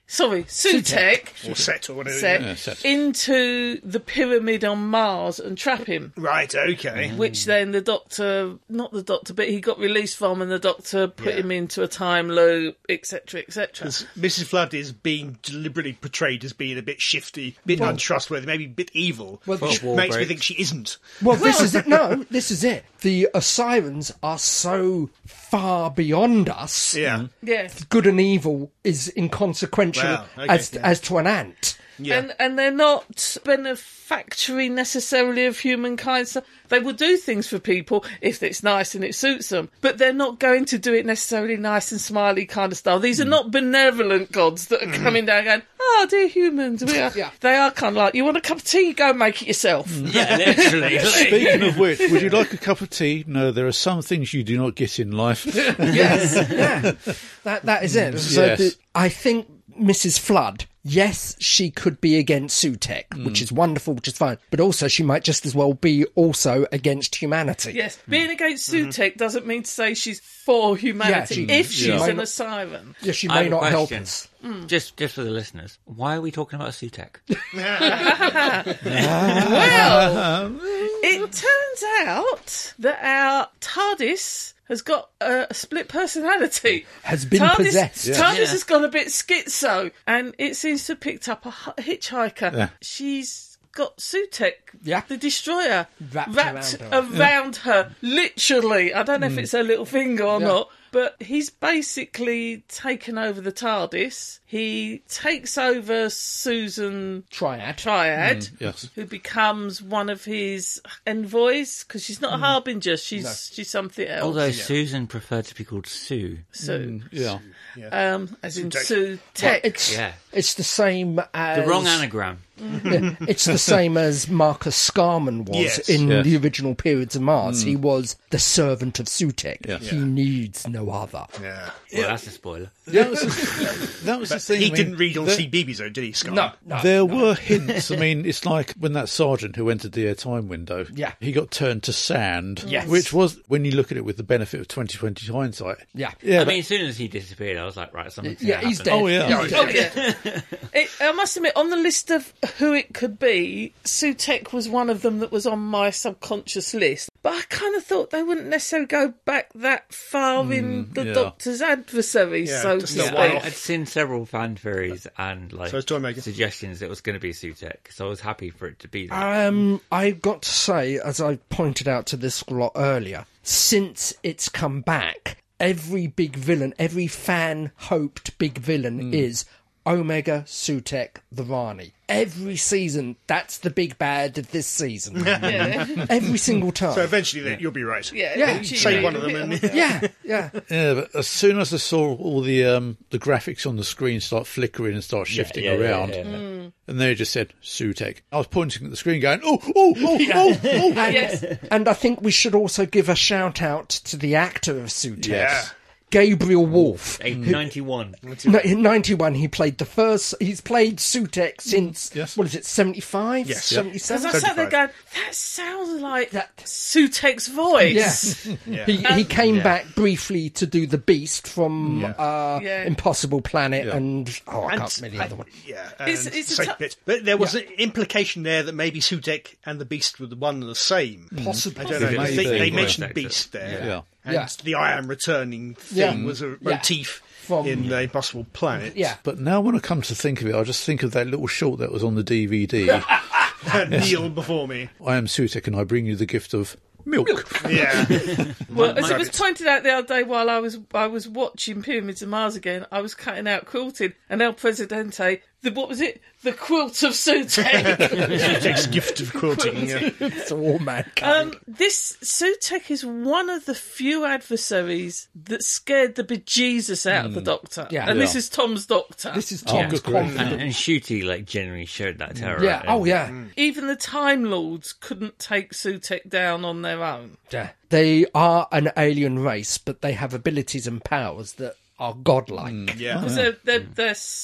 S5: sorry, Sutek,
S2: Or Set or whatever.
S5: Set,
S1: Yeah, Set.
S5: into the pyramid on Mars and trap him.
S2: Right, okay.
S5: Which then the Doctor, not the Doctor, but he got released from, and the Doctor put
S2: Yeah.
S5: him into a time loop, et cetera, et cetera.
S2: Missus Flood is being deliberately portrayed as being a bit shifty, a bit untrustworthy, maybe a bit evil,
S4: Well,
S2: which
S3: War
S2: makes me
S3: breaks.
S2: think she isn't.
S4: Well, this is it. No, this is it. The Osirans are so far beyond us.
S2: Yeah.
S5: Yeah.
S4: Good and evil is inconsequential
S2: Wow, okay,
S4: as
S2: yeah.
S4: as to an ant.
S2: Yeah.
S5: And and they're not benefactory necessarily of humankind. So they will do things for people if it's nice and it suits them, but they're not going to do it necessarily nice and smiley kind of style. These are not benevolent gods that are coming down going, "Oh, dear humans, we are."
S4: Yeah.
S5: They are kind of like, "You want a cup of tea? Go and make it yourself."
S3: Yeah, literally.
S1: Speaking of which, would you like a cup of tea? No, there are some things you do not get in life.
S4: Yes, yeah, that that is it. So
S1: Yes.
S4: the, I think Missus Flood, yes, she could be against Sutek, which is wonderful, which is fine, but also she might just as well be also against humanity.
S5: Yes, being against Sutek doesn't mean to say she's for humanity.
S4: Yeah, she-
S5: if she's
S1: yeah.
S5: an Asiran.
S4: Yeah, she
S3: I
S4: may
S3: have a
S4: not help
S3: question.
S4: us.
S3: Just, just for the listeners, why are we talking about Sutek?
S5: Well, it turns out that our TARDIS has got uh, a split personality.
S4: Has been
S5: TARDIS,
S4: possessed.
S5: TARDIS
S3: Yeah.
S5: has gone a bit schizo, and it seems to have picked up a hu- hitchhiker.
S1: Yeah.
S5: She's got Sutek,
S4: Yeah.
S5: the destroyer,
S4: Wrapped
S5: wrapped
S4: around her.
S5: around her, literally. I don't know if it's her little finger or
S4: Yeah.
S5: not. But he's basically taken over the TARDIS. He takes over Susan
S4: Triad.
S5: Triad,
S1: yes.
S5: who becomes one of his envoys, because she's not a harbinger, she's she's something else.
S3: Although Susan preferred to be called Sue.
S5: so,
S1: Yeah.
S5: um, as in
S2: Sutek.
S5: Sue
S4: Well,
S5: Tech.
S4: it's
S3: Yeah.
S4: it's the same as
S3: The wrong anagram.
S4: It's the same as Marcus Scarman was
S2: Yes.
S4: in
S1: Yes.
S4: the original Periods of Mars. He was the servant of Sutek.
S1: Yes.
S4: He needs no other.
S2: Yeah.
S3: Well, that's a spoiler.
S1: That was the, that was the thing.
S2: He
S1: I mean,
S2: didn't read on
S1: there-
S2: C B B S, though, did he, Scott?
S4: No, no.
S1: There were hints. I mean, it's like when that sergeant who entered the airtime window,
S4: Yeah.
S1: he got turned to sand,
S4: Yes.
S1: which was, when you look at it with the benefit of twenty twenty hindsight.
S4: Yeah.
S1: Yeah,
S3: I
S1: but-
S3: mean, as soon as he disappeared, I was like, right, something's
S4: Yeah,
S3: gonna
S4: he's
S3: happen.
S4: dead.
S1: Oh, yeah.
S4: he's
S5: Oh,
S4: dead.
S5: yeah. It, I must admit, on the list of who it could be, Sutek was one of them that was on my subconscious list. But I kind of thought they wouldn't necessarily go back that far in the
S1: yeah.
S5: Doctor's adversary,
S2: Yeah,
S5: so to
S2: just a
S5: speak.
S3: Yeah,
S2: one-off.
S3: I, I'd seen several fan theories and like
S2: So it's Toymaker.
S3: suggestions it was going to be Sutek, so I was happy for it to be that.
S4: Um, I've got to say, as I pointed out to this a lot earlier, since it's come back, every big villain, every fan hoped big villain is Omega Sutek the Rani. Every season, that's the big bad of this season.
S5: Yeah,
S4: Every single time.
S2: So eventually then you'll be right.
S5: yeah.
S4: Yeah.
S5: eventually,
S2: Say
S5: you
S2: one
S5: know,
S2: of them
S5: hit
S2: and-
S5: on-
S4: yeah, yeah.
S1: Yeah, but as soon as I saw all the um, the graphics on the screen start flickering and start shifting
S3: Yeah, yeah, yeah,
S1: around,
S3: yeah.
S5: Mm.
S1: and they just said Sutek, I was pointing at the screen going, oh, oh, oh, oh, oh.
S5: Yes.
S4: And I think we should also give a shout out to the actor of Sutek,
S1: Yes.
S4: Gabriel Wolfe.
S3: Eight ninety-one.
S4: No, in ninety-one, he played the first. He's played Sutek since
S1: Yes.
S4: what is it, seventy-five?
S2: Yes.
S4: seventy-seven.
S5: Because I sat there going, that sounds like Sutek's voice.
S4: Yeah, he he came
S5: Yeah.
S4: back briefly to do the Beast from
S2: Yeah.
S4: uh,
S5: Yeah.
S4: Impossible Planet,
S1: Yeah.
S4: and oh, I
S2: And-
S4: can't remember the other one.
S2: Yeah,
S5: It's-
S2: and
S5: it's a
S2: same
S5: tou-
S2: bit. But there was an implication there that maybe Sutek and the Beast were the one and the same.
S4: Possibly.
S2: I don't know.
S1: Maybe.
S2: They, they
S1: Maybe.
S2: mentioned
S3: Maybe.
S2: Beast there.
S1: Yeah.
S2: And
S4: Yeah.
S2: the I am returning thing
S4: Yeah.
S2: was a
S4: Yeah.
S2: motif
S4: From-
S2: in the Impossible Planet.
S4: Yeah,
S1: But now when I come to think of it, I just think of that little short that was on the D V D.
S2: Kneel before me.
S1: I am Sutek and I bring you the gift of milk.
S2: Yeah.
S5: Well, as
S3: My-
S5: it was pointed out the other day while I was I was watching Pyramids of Mars again, I was cutting out quilting, and El Presidente, the what was it? The quilt of Sutek.
S2: Sutek's gift of quilting. Yeah.
S4: it's all mankind.
S5: um, this Sutek is one of the few adversaries that scared the bejesus out of the Doctor.
S4: Yeah.
S5: and this
S1: Yeah.
S5: is Tom's Doctor.
S4: this is
S1: Oh,
S4: Tom's
S1: good grief.
S4: confidence.
S3: And, and Shooty like generally showed that terror.
S4: Yeah. Oh, yeah.
S5: Even the Time Lords couldn't take Sutek down on their own.
S4: Yeah. They are an alien race, but they have abilities and powers that are godlike.
S2: Yeah.
S5: Because they're, they're, they're so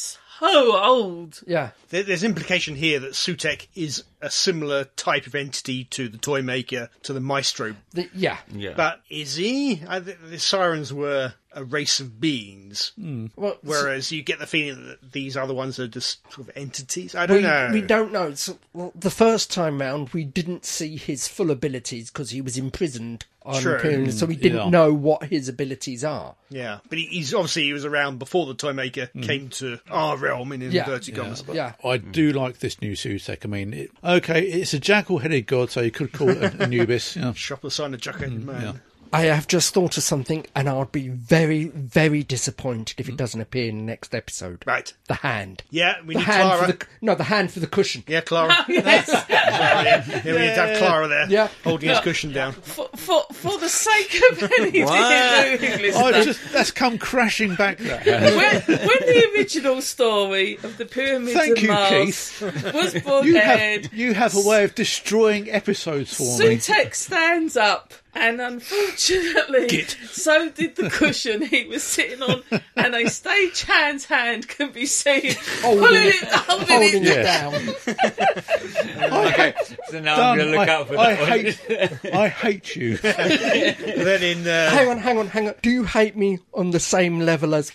S5: so old.
S4: Yeah.
S2: There- There's implication here that Sutekh is a similar type of entity to the Toymaker, to the Maestro.
S4: The, yeah.
S3: Yeah.
S2: But is he? I, th- the Sirens were a race of beings,
S4: Well,
S2: whereas you get the feeling that these other ones are just sort of entities. I don't
S4: we,
S2: know.
S4: we don't know. So, well, the first time round, we didn't see his full abilities because he was imprisoned on
S2: True.
S4: Pyramid, so we didn't
S1: Yeah.
S4: know what his abilities are.
S2: Yeah, but he, he's obviously he was around before the Toymaker came to our realm in
S4: Yeah.
S2: inverted commas.
S4: Yeah.
S1: I do like this new Sutekh. I mean, it, okay, it's a jackal-headed god, so you could call it a, Anubis. You know.
S2: Shop the sign of Jack-headed man.
S1: yeah.
S4: I have just thought of something, and I'd be very, very disappointed if it doesn't appear in the next episode.
S2: Right.
S4: The hand.
S2: Yeah, we
S4: The
S2: need
S4: hand
S2: Clara.
S4: for the no, the hand for the cushion.
S2: Yeah, Clara.
S5: Yes.
S2: Clara, yeah. yeah, we need to have Clara there,
S4: Yeah.
S2: holding his cushion down.
S5: For, for, for the sake of any
S3: What?
S5: listener,
S1: Oh, just, that's come crashing back. That hand.
S5: when, when the original story of the Pyramids
S1: Thank
S5: of
S1: you,
S5: Mars
S1: Keith.
S5: was brought
S1: You
S5: aired,
S1: have you have a way of destroying episodes for me.
S5: Sutekh stands up, and unfortunately,
S1: Git.
S5: so did the cushion he was sitting on, and a stagehand's hand can be seen
S4: Holding
S5: pulling
S4: it-
S5: it, holding
S4: Holding
S5: it.
S4: it
S1: Yeah.
S4: down.
S3: Okay, so now
S1: Done.
S3: I'm going to look
S1: I,
S3: out for
S1: I
S3: that one.
S1: hate, I hate you.
S2: Then in uh,
S4: Hang on, hang on, hang on. Do you hate me on the same level as?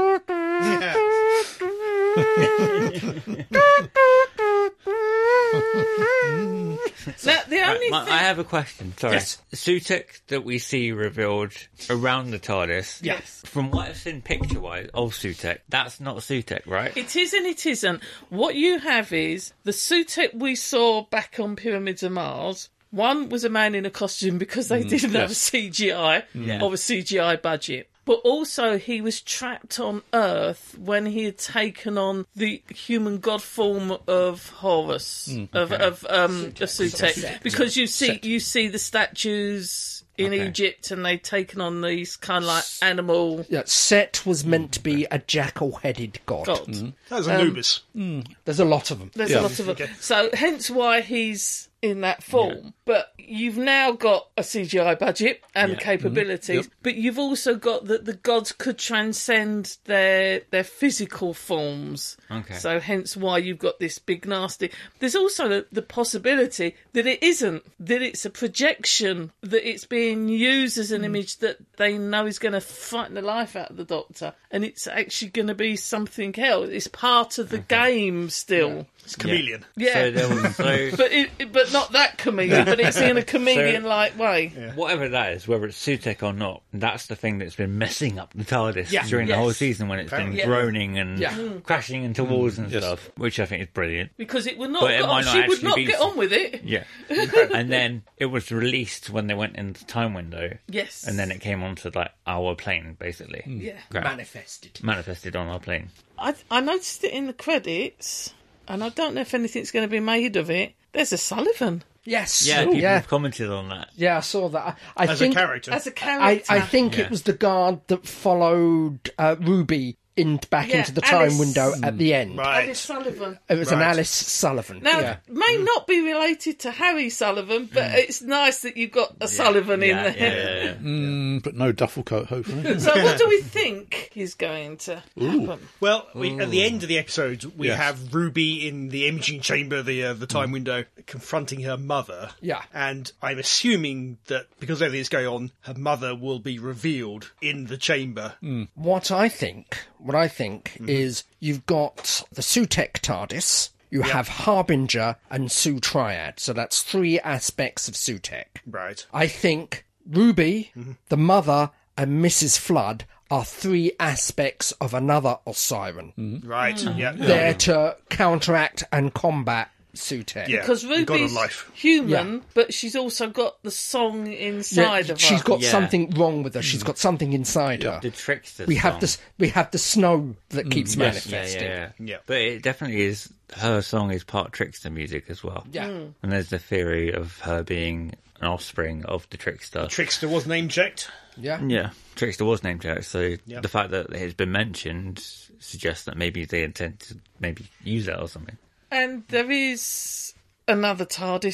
S5: Now, the only
S3: My-
S5: thing...
S3: I have a question. Sorry.
S2: Yes.
S3: Sutekh that we see revealed around the TARDIS.
S2: Yes.
S3: From what I've seen picture-wise of Sutekh, that's not Sutekh, right?
S5: It is and it isn't. What you have is the Sutekh we saw back on Pyramids of Mars. One was a man in a costume because they didn't have a
S1: yes.
S5: C G I
S3: Yeah.
S5: or a C G I budget. But also he was trapped on Earth when he had taken on the human god form of Horus, of, of um of Sutekh. Because you see you see the statues in
S3: Okay.
S5: Egypt and they've taken on these kind of like animal
S4: Yeah, Set was meant to be a jackal-headed god.
S5: gods.
S2: that was Anubis.
S4: There's a lot of them.
S5: There's
S1: Yeah.
S5: a lot of them. So hence why he's in that form. But you've now got a C G I budget and
S3: Yeah.
S5: capabilities,
S1: Yep.
S5: but you've also got that the gods could transcend their their physical forms.
S3: Okay.
S5: So hence why you've got this big nasty. There's also the, the possibility that it isn't, that it's a projection, that it's being used as an image that they know is going to frighten the life out of the Doctor, and it's actually going to be something else. It's part of the game still.
S2: It's chameleon.
S5: Yeah.
S3: So there was so
S5: But it, it- but not that chameleon, but it's in a chameleon-like way.
S3: whatever that is, whether it's Sutekh or not, that's the thing that's been messing up the TARDIS
S2: Yeah.
S3: during the
S5: Yes.
S3: whole season when it's been
S2: Apparently.
S5: Yeah.
S3: groaning and
S4: Yeah.
S3: crashing into walls and
S1: Yes.
S3: stuff, which I think is brilliant.
S5: Because it would not
S3: But
S5: get
S3: it
S5: on,
S3: might not
S5: she would
S3: actually
S5: not
S3: be
S5: get
S3: so-
S5: on with it.
S3: Yeah. And then it was released when they went into the time window,
S5: Yes.
S3: and then it came onto like our plane, basically.
S5: Yeah.
S3: Great.
S4: Manifested.
S3: Manifested on our plane.
S5: I, I noticed it in the credits, and I don't know if anything's going to be made of it. There's a Sullivan
S4: Yes.
S3: Yeah,
S4: Ooh,
S3: people
S4: yeah.
S3: have commented on that.
S4: Yeah, I saw that. I, I
S2: As
S4: think,
S2: a character.
S5: as a
S4: I,
S5: character.
S4: I think
S3: Yeah.
S4: it was the guard that followed uh, Ruby in back
S5: Yeah,
S4: into the
S5: Alice.
S4: time window at the end.
S2: Right.
S5: Alice Sullivan.
S4: It was an
S2: Right.
S4: Alice Sullivan.
S5: Now,
S4: yeah.
S5: it may not be related to Harry Sullivan, but it's nice that you've got a Sullivan in
S3: yeah,
S5: there.
S3: Yeah, yeah, yeah.
S1: Mm, but no duffel coat, hopefully.
S5: So what do we think is going to happen?
S2: Well, we, at the end of the episode, we
S1: Yes.
S2: have Ruby in the imaging chamber, the uh, the time window, confronting her mother.
S4: Yeah.
S2: And I'm assuming that because everything's going on, her mother will be revealed in the chamber.
S4: What I think, what I think
S2: Mm-hmm.
S4: is you've got the Sutekh TARDIS, you have Harbinger and Su Triad, so that's three aspects of Sutekh.
S2: Right.
S4: I think Ruby, the mother, and Missus Flood are three aspects of another Osiren.
S2: Right. Yeah.
S4: There to counteract and combat Sutekh.
S2: Yeah.
S5: Because
S2: the God of
S5: Ruby's
S2: life.
S5: human,
S4: Yeah.
S5: but she's also got the song
S4: Yeah,
S5: inside of her.
S4: she's got
S3: Yeah.
S4: something wrong with her. She's got something inside her.
S3: The trickster.
S4: We have
S3: song.
S4: this. We have the snow that keeps
S3: Yeah, yeah,
S4: manifesting.
S3: yeah,
S2: Yeah.
S3: But it definitely is. Her song is part trickster music as well.
S4: Yeah.
S3: And there's the theory of her being an offspring of the trickster.
S2: Trickster was name checked.
S4: Yeah.
S3: Yeah, Trickster was named Jack, so
S2: Yeah.
S3: the fact that it's been mentioned suggests that maybe they intend to maybe use that or something.
S5: And there is another TARDIS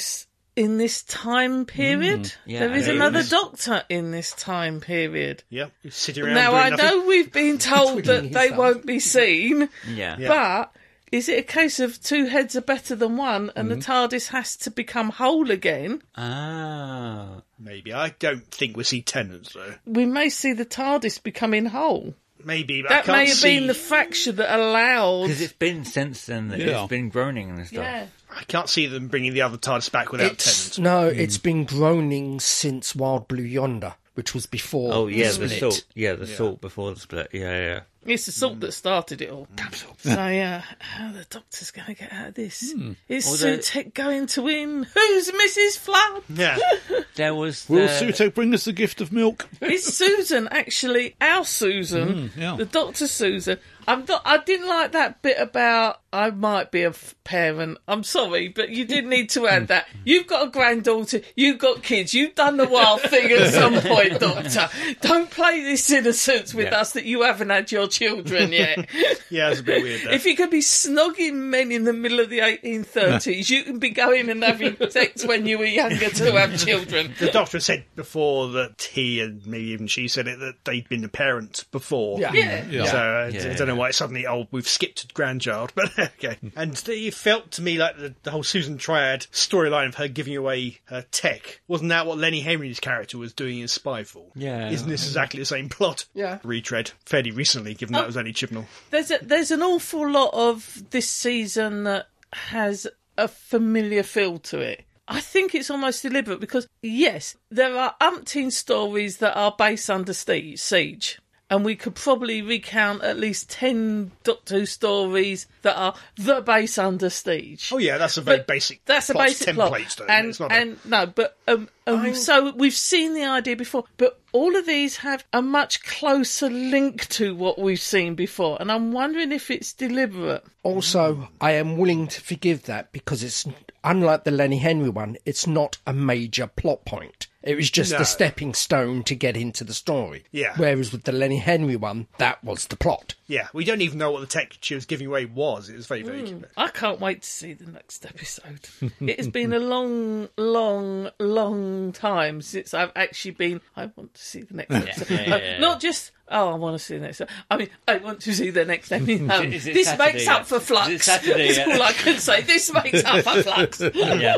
S5: in this time period.
S3: Yeah,
S5: there is
S3: it
S5: another
S3: is.
S5: Doctor in this time period.
S2: Yeah, you're sitting around
S5: Now,
S2: doing
S5: I
S2: nothing.
S5: know we've been told
S4: Twiddling
S5: that
S4: his
S5: they
S4: thumbs.
S5: won't be seen,
S3: Yeah.
S2: Yeah.
S5: but is it a case of two heads are better than one and the TARDIS has to become whole again?
S3: Ah.
S2: Maybe. I don't think we'll see Tennants, though.
S5: We may see the TARDIS becoming whole.
S2: Maybe, but
S5: That
S2: I can't
S5: may have
S2: see...
S5: been the fracture that allowed...
S3: Because it's been since then that
S1: Yeah.
S3: it's been groaning and stuff.
S5: Yeah.
S2: I can't see them bringing the other TARDIS back without
S4: It's,
S2: Tennant.
S4: no, it's been groaning since Wild Blue Yonder, which was before
S3: Oh yeah, the
S4: Split.
S3: salt. Yeah, the salt before the split. Yeah, yeah.
S5: It's the salt that started it all. Damn salt. So, yeah, how the Doctor's going to get out of this? Is
S3: Although-
S5: Sutek going to win? Who's Missus Flood?
S2: Yeah.
S3: There was.
S1: Will
S3: the-
S1: Sutek bring us the gift of milk?
S5: Is Susan actually our Susan?
S1: yeah.
S5: The Doctor Susan? I'm not, I didn't like that bit about I might be a f- parent. I'm sorry, but you did need to add that. You've got a granddaughter. You've got kids. You've done the wild thing at some point, Doctor. Don't play this innocence with
S3: Yeah.
S5: us that you haven't had your children yet.
S2: Yeah, it's a bit weird, though.
S5: If you could be snogging men in the middle of the eighteen thirties, you can be going and having sex when you were younger to have children.
S2: The Doctor said before that he, and maybe even she said it, that they'd been a parent before.
S4: Yeah.
S5: Yeah.
S1: Yeah.
S2: So uh,
S3: Yeah,
S2: I don't
S3: yeah.
S2: know why it's suddenly, oh, we've skipped grandchild, but okay. And it felt to me like the, the whole Susan Triad storyline of her giving away her tech, wasn't that what Lenny Henry's character was doing in Spyfall?
S3: Yeah.
S2: Isn't this exactly the same plot?
S4: Yeah.
S2: Retread fairly recently, given that was only Chibnall.
S5: There's a, there's an awful lot of this season that has a familiar feel to it. I think it's almost deliberate because, yes, there are umpteen stories that are based under ste- siege. And we could probably recount at least ten Doctor Who stories that are the base under siege.
S2: Oh yeah, that's a very
S5: But
S2: basic
S5: That's a
S2: plot
S5: basic
S2: template,
S5: plot.
S2: though.
S5: And,
S2: It's not a-
S5: and no, but um, um, so we've seen the idea before, but all of these have a much closer link to what we've seen before, and I'm wondering if it's deliberate.
S4: Also, I am willing to forgive that because it's, unlike the Lenny Henry one, it's not a major plot point. It was just
S2: No.
S4: a stepping stone to get into the story.
S2: Yeah.
S4: Whereas with the Lenny Henry one, that was the plot.
S2: Yeah, we don't even know what the tech she was giving away was. It was very vague.
S5: I can't wait to see the next episode. It has been a long, long, long time since I've actually been. I want to see the next episode.
S3: yeah, yeah, yeah.
S5: Not just. Oh, I want to see the next. I mean, I want to see the next episode.
S3: Is it
S5: This
S3: Saturday
S5: makes
S3: yet?
S5: up for Flux.
S3: Is it Saturday
S5: That's
S3: yet?
S5: all I can say. This makes up for Flux.
S3: Yeah.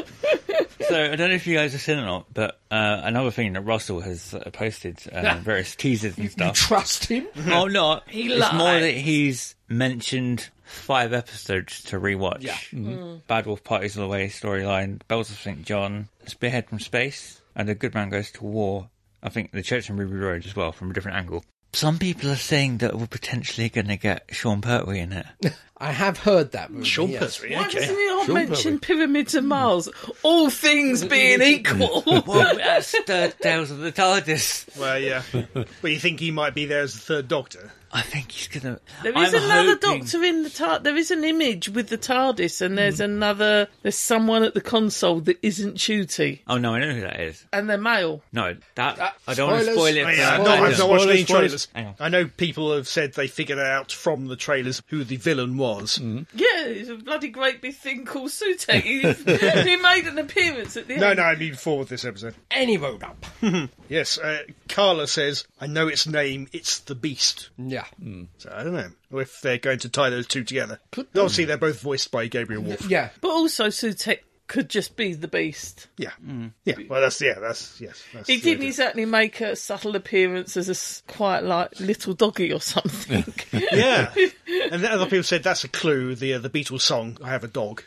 S3: So I don't know if you guys have seen it or not, but uh, another thing that Russell has uh, posted uh, various teasers and
S4: You
S3: stuff.
S4: trust him?
S3: Oh, not.
S5: He
S3: it's more
S5: lies.
S3: that he's mentioned five episodes to rewatch.
S4: Yeah.
S5: Mm.
S3: Bad Wolf Parties All the Way storyline, Bells of Saint John, Spearhead from Space, and The Good Man Goes to War. I think The Church on Ruby Road as well, from a different angle. Some people are saying that we're potentially going to get Sean Pertwee in it.
S4: I have heard that movie.
S2: Sean
S4: yes.
S2: Pertwee,
S5: Why
S2: okay.
S5: doesn't he all
S1: Sure,
S5: mention Pyramids of Mars? All things being equal.
S3: Well, that's the Tales of the TARDIS.
S2: Well, yeah. But you think he might be there as the third Doctor?
S3: I think he's going to...
S5: There is another Doctor in the TARDIS. There is an image with the TARDIS, and there's another. There's someone at the console that isn't Chuty,
S3: Oh, no, I know who that is.
S5: and they're male.
S3: No, that...
S4: Uh,
S3: I don't want to
S4: spoilers.
S3: spoil it.
S2: Oh,
S3: for
S2: yeah,
S3: the
S2: no, I've
S3: fans.
S2: not watched any
S1: Spoilers,
S2: trailers.
S3: Hang on.
S2: I know people have said they figured out from the trailers who the villain was.
S5: Yeah, it's a bloody great big thing called Sutek. He, he made an appearance at the
S2: No,
S5: end.
S2: no, I mean forward this episode.
S4: Any road up.
S2: Yes, uh, Carla says, I know its name, it's the Beast.
S4: Yeah.
S2: So I don't know if they're going to tie those two together. Obviously, they're both voiced by Gabriel Wolf.
S4: Yeah.
S5: But also Sutek could just be the Beast.
S2: Yeah. Yeah, well, that's, yeah, that's, yes. That's
S5: He
S2: the
S5: didn't
S2: idea.
S5: exactly make a subtle appearance as a s- quite like little doggy or something.
S2: Yeah. And then other people said that's a clue, the uh, the Beatles song, I Have a Dog.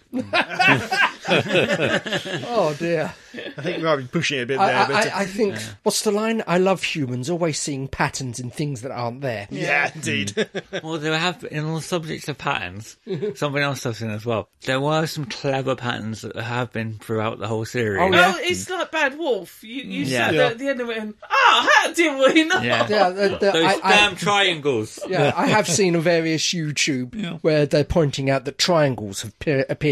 S4: Oh, dear.
S2: I think we might be pushing it a bit
S4: I,
S2: there.
S4: I,
S2: but, uh,
S4: I, I think, what's the line? I love humans, always seeing patterns in things that aren't there.
S2: yeah, indeed.
S3: Well, there have been, on the subject of patterns, something else I've seen as well. There were some clever patterns that have been throughout the whole series.
S4: Oh, yeah.
S5: Oh, it's like Bad Wolf. You, you
S3: Yeah.
S5: sat
S3: Yeah.
S5: there at the end of it and, ah, how did we know?
S3: Yeah.
S4: Yeah, the, the,
S3: Those
S4: I,
S3: damn
S4: I,
S3: triangles.
S4: yeah, I have seen on various YouTube where they're pointing out that triangles have pe- appeared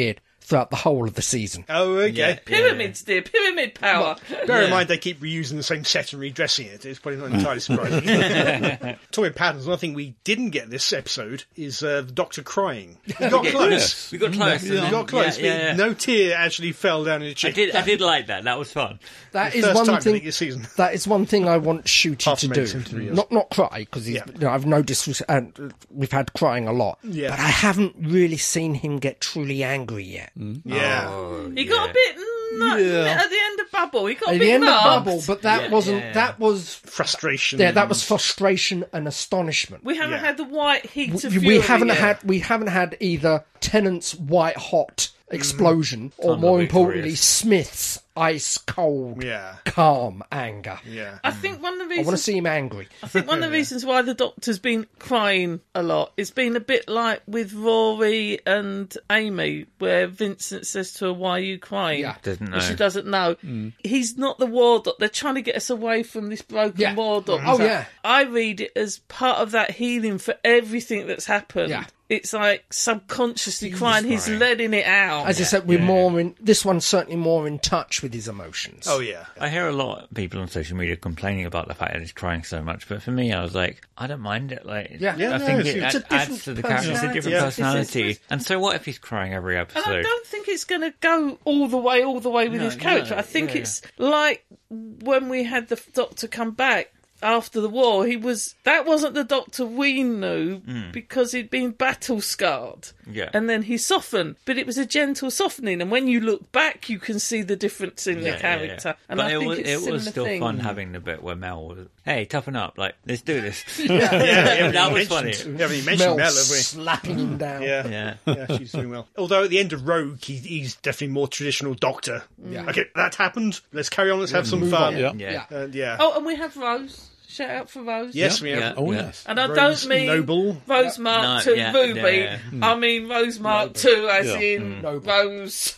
S4: throughout the whole of the season.
S2: Oh, okay.
S3: Yeah.
S5: Pyramids, dear, pyramid power.
S2: Bear in
S3: Yeah.
S2: mind they keep reusing the same set and redressing it. It's probably not entirely surprising. Talking of patterns, one thing we didn't get this episode is uh, the Doctor crying. We got close.
S1: Yes.
S3: We got close.
S2: We
S3: and then-
S2: got close.
S3: Yeah, yeah, yeah.
S2: No tear actually fell down his
S3: I
S2: cheek.
S3: did. I did like that. That was fun.
S4: That is
S2: First
S4: one
S2: time I
S4: thing.
S2: think this season.
S4: That is one thing I want Shooty
S2: Half
S4: to
S2: made
S4: do.
S2: him to realize.
S4: Not not cry because
S2: Yeah.
S4: you know, I've noticed and we've had crying a lot.
S2: Yeah.
S4: But I haven't really seen him get truly angry yet.
S2: Yeah.
S3: Oh,
S5: He got
S3: yeah.
S5: a bit nut
S1: Yeah.
S5: at the end of Bubble. He got a
S4: At
S5: bit
S4: the end
S5: nuts.
S4: of Bubble, but that
S3: Yeah,
S4: wasn't.
S3: yeah.
S4: That was.
S2: Frustration.
S4: Yeah, that was frustration and astonishment.
S5: We haven't
S2: Yeah.
S5: had the white heat of
S4: we,
S5: fury
S4: we haven't
S5: yet.
S4: had we haven't had either Tennant's white hot explosion or
S3: Tunnel
S4: more
S3: victorious.
S4: importantly Smith's ice cold
S2: Yeah.
S4: calm anger.
S2: Yeah.
S5: I think one of the
S4: I want to
S5: reasons
S4: see him angry.
S5: I think one of the reasons why the Doctor's been crying a lot is been a bit like with Rory and Amy, where Vincent says to her, "Why are you crying?"
S4: Yeah.
S3: Doesn't
S5: And she
S3: know.
S5: doesn't know. He's not the War Doctor. They're trying to get us away from this broken
S4: Yeah.
S5: War Doctor.
S4: Oh, yeah.
S5: I read it as part of that healing for everything that's happened.
S4: Yeah.
S5: It's like subconsciously crying. He's letting it out.
S4: As I said, we're more in. This one's certainly more in touch with his emotions.
S2: Oh, yeah.
S3: I hear a lot of people on social media complaining about the fact that he's crying so much, but for me, I was like, I don't mind it. Like,
S4: Yeah. Yeah,
S3: I
S2: no,
S3: think
S2: it's-
S3: it
S4: it's a
S3: add- adds
S4: different
S3: to the character. It's a different
S2: personality.
S3: personality.
S5: Yeah.
S3: And so, what if he's crying every
S5: And I
S3: episode?
S5: don't think it's going to go all the way, all the way with
S3: No,
S5: his character.
S3: no,
S5: I think
S3: yeah,
S5: it's like when we had the Doctor come back after the war. He was that wasn't the Doctor we knew because he'd been battle scarred.
S3: Yeah.
S5: And then he softened, but it was a gentle softening. And when you look back, you can see the difference in
S3: Yeah,
S5: the
S3: yeah,
S5: character.
S3: yeah.
S5: And
S3: but
S5: I
S3: it
S5: think
S3: was,
S5: it's
S3: it
S5: a
S3: was
S5: similar
S3: still
S5: thing.
S3: fun having the bit where Mel was, "Hey, toughen up! Like, let's do this."
S2: Yeah, yeah,
S3: That
S2: we
S3: was funny.
S2: mentioned- We haven't even mentioned
S4: Mel
S2: Mel, have we?
S4: slapping him down.
S2: Yeah.
S3: Yeah.
S2: Yeah, she's doing well. Although at the end of Rogue, he, he's definitely more traditional Doctor.
S4: Yeah.
S2: Okay, that happened. Let's carry on. Let's have some
S4: Move
S2: fun.
S4: on.
S1: Yeah.
S3: Yeah.
S2: And yeah.
S5: Oh, and we have Rose. Shout out for Rose.
S2: yes, we have.
S3: Yeah.
S1: Oh,
S3: Yeah.
S1: yes.
S5: And I
S2: Rose
S5: don't mean
S2: Noble.
S5: Rose Mark
S3: No,
S5: two
S3: yeah,
S5: Ruby.
S3: yeah, yeah.
S5: I mean Rose Mark two as
S1: Yeah.
S5: in
S4: Noble.
S5: Rose.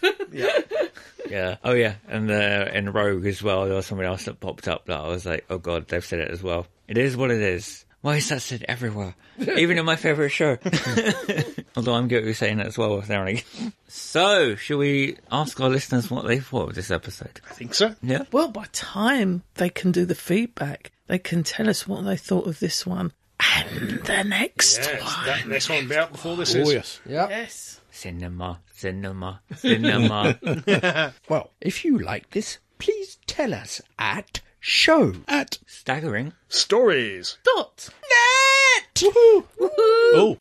S3: Yeah. Oh, yeah. And uh, in Rogue as well, there was something else that popped up that I was like, oh, God, they've said it as well. It is what it is. Why is that said everywhere? Even in my favourite show. Although I'm guilty of saying that as well, apparently. So, shall we ask our listeners what they thought of this episode?
S2: I think so.
S3: Yeah?
S5: Well, by time they can do the feedback, they can tell us what they thought of this one and the next
S2: Yes,
S5: one.
S2: that next one will be out before this
S1: Oh,
S2: is.
S1: yes.
S4: Yep.
S5: Yes.
S3: Cinema, cinema, cinema.
S4: Well, if you like this, please tell us at show
S1: At
S3: Staggering.
S2: Stories.
S5: Dot.
S4: net.
S1: oh,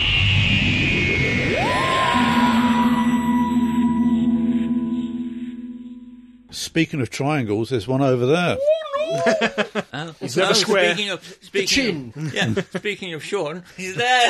S1: speaking of triangles, there's one over there.
S3: Oh,
S2: never
S3: oh,
S2: square.
S3: Speaking of, speaking
S4: chin.
S3: Of, yeah, speaking of Sean, he's there.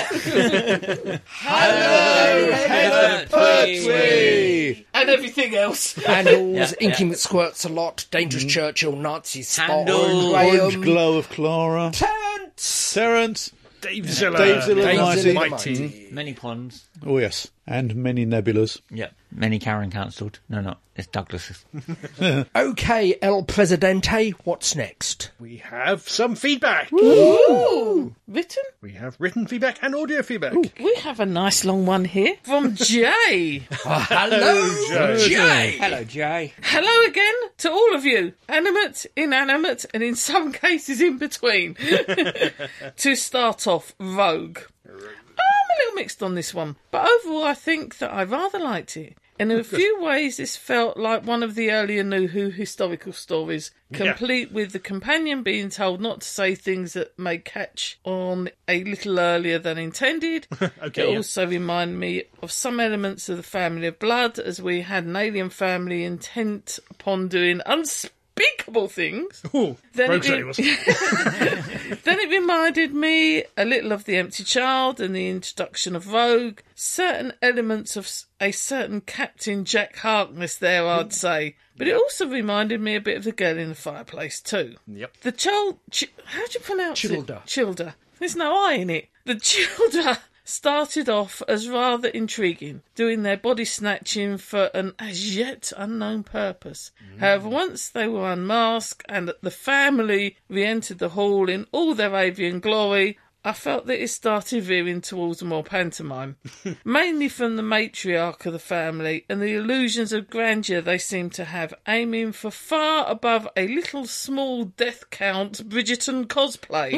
S4: Hello,
S1: Pertwee!
S5: And everything else.
S4: Handles,
S3: Yeah,
S4: inking that squirts a lot, Dangerous Churchill, Nazi spot,
S3: Handle,
S4: Orange
S1: Orange
S4: Graham,
S1: glow of Clara.
S4: Terence.
S1: Terence.
S2: Dave Zilla.
S1: Dave Zilla,
S4: Dave
S1: mighty.
S4: Zilla,
S2: Mighty.
S3: Many ponds.
S1: Oh, yes. And many nebulas.
S3: Yeah. Many Karen cancelled. No, no. It's Douglas's.
S4: Okay, El Presidente, what's next?
S2: We have some feedback.
S5: Ooh. Written?
S2: We have written feedback and audio feedback.
S5: We have a nice long one here from Jay.
S4: Hello,
S2: Jay.
S3: Hello, Jay.
S5: Hello again to all of you, animate, inanimate, and in some cases in between. To start off, Rogue. I'm a little mixed on this one, but overall I think that I rather liked it. In a few ways, this felt like one of the earlier New Who historical stories, complete with the companion being told not to say things that may catch on a little earlier than intended.
S2: Okay,
S5: It
S2: yeah.
S5: also reminded me of some elements of the Family of Blood, as we had an alien family intent upon doing unspeakable things.
S2: Ooh,
S5: Then
S2: Rogue
S5: it
S2: said
S5: be-
S2: it was.
S5: Then it reminded me a little of The Empty Child and the introduction of Rogue. Certain elements of s- a certain Captain Jack Harkness there, I'd say. But it also reminded me a bit of The Girl in the Fireplace too.
S2: Yep.
S5: The child... Ch- how do you pronounce
S4: Childer.
S5: it? Childer. There's no I in it. The Childer started off as rather intriguing, doing their body snatching for an as yet unknown purpose. However, once they were unmasked and the family re-entered the hall in all their avian glory, I felt that it started veering towards more pantomime, mainly from the matriarch of the family and the illusions of grandeur they seem to have, aiming for far above a little small death count Bridgerton cosplay.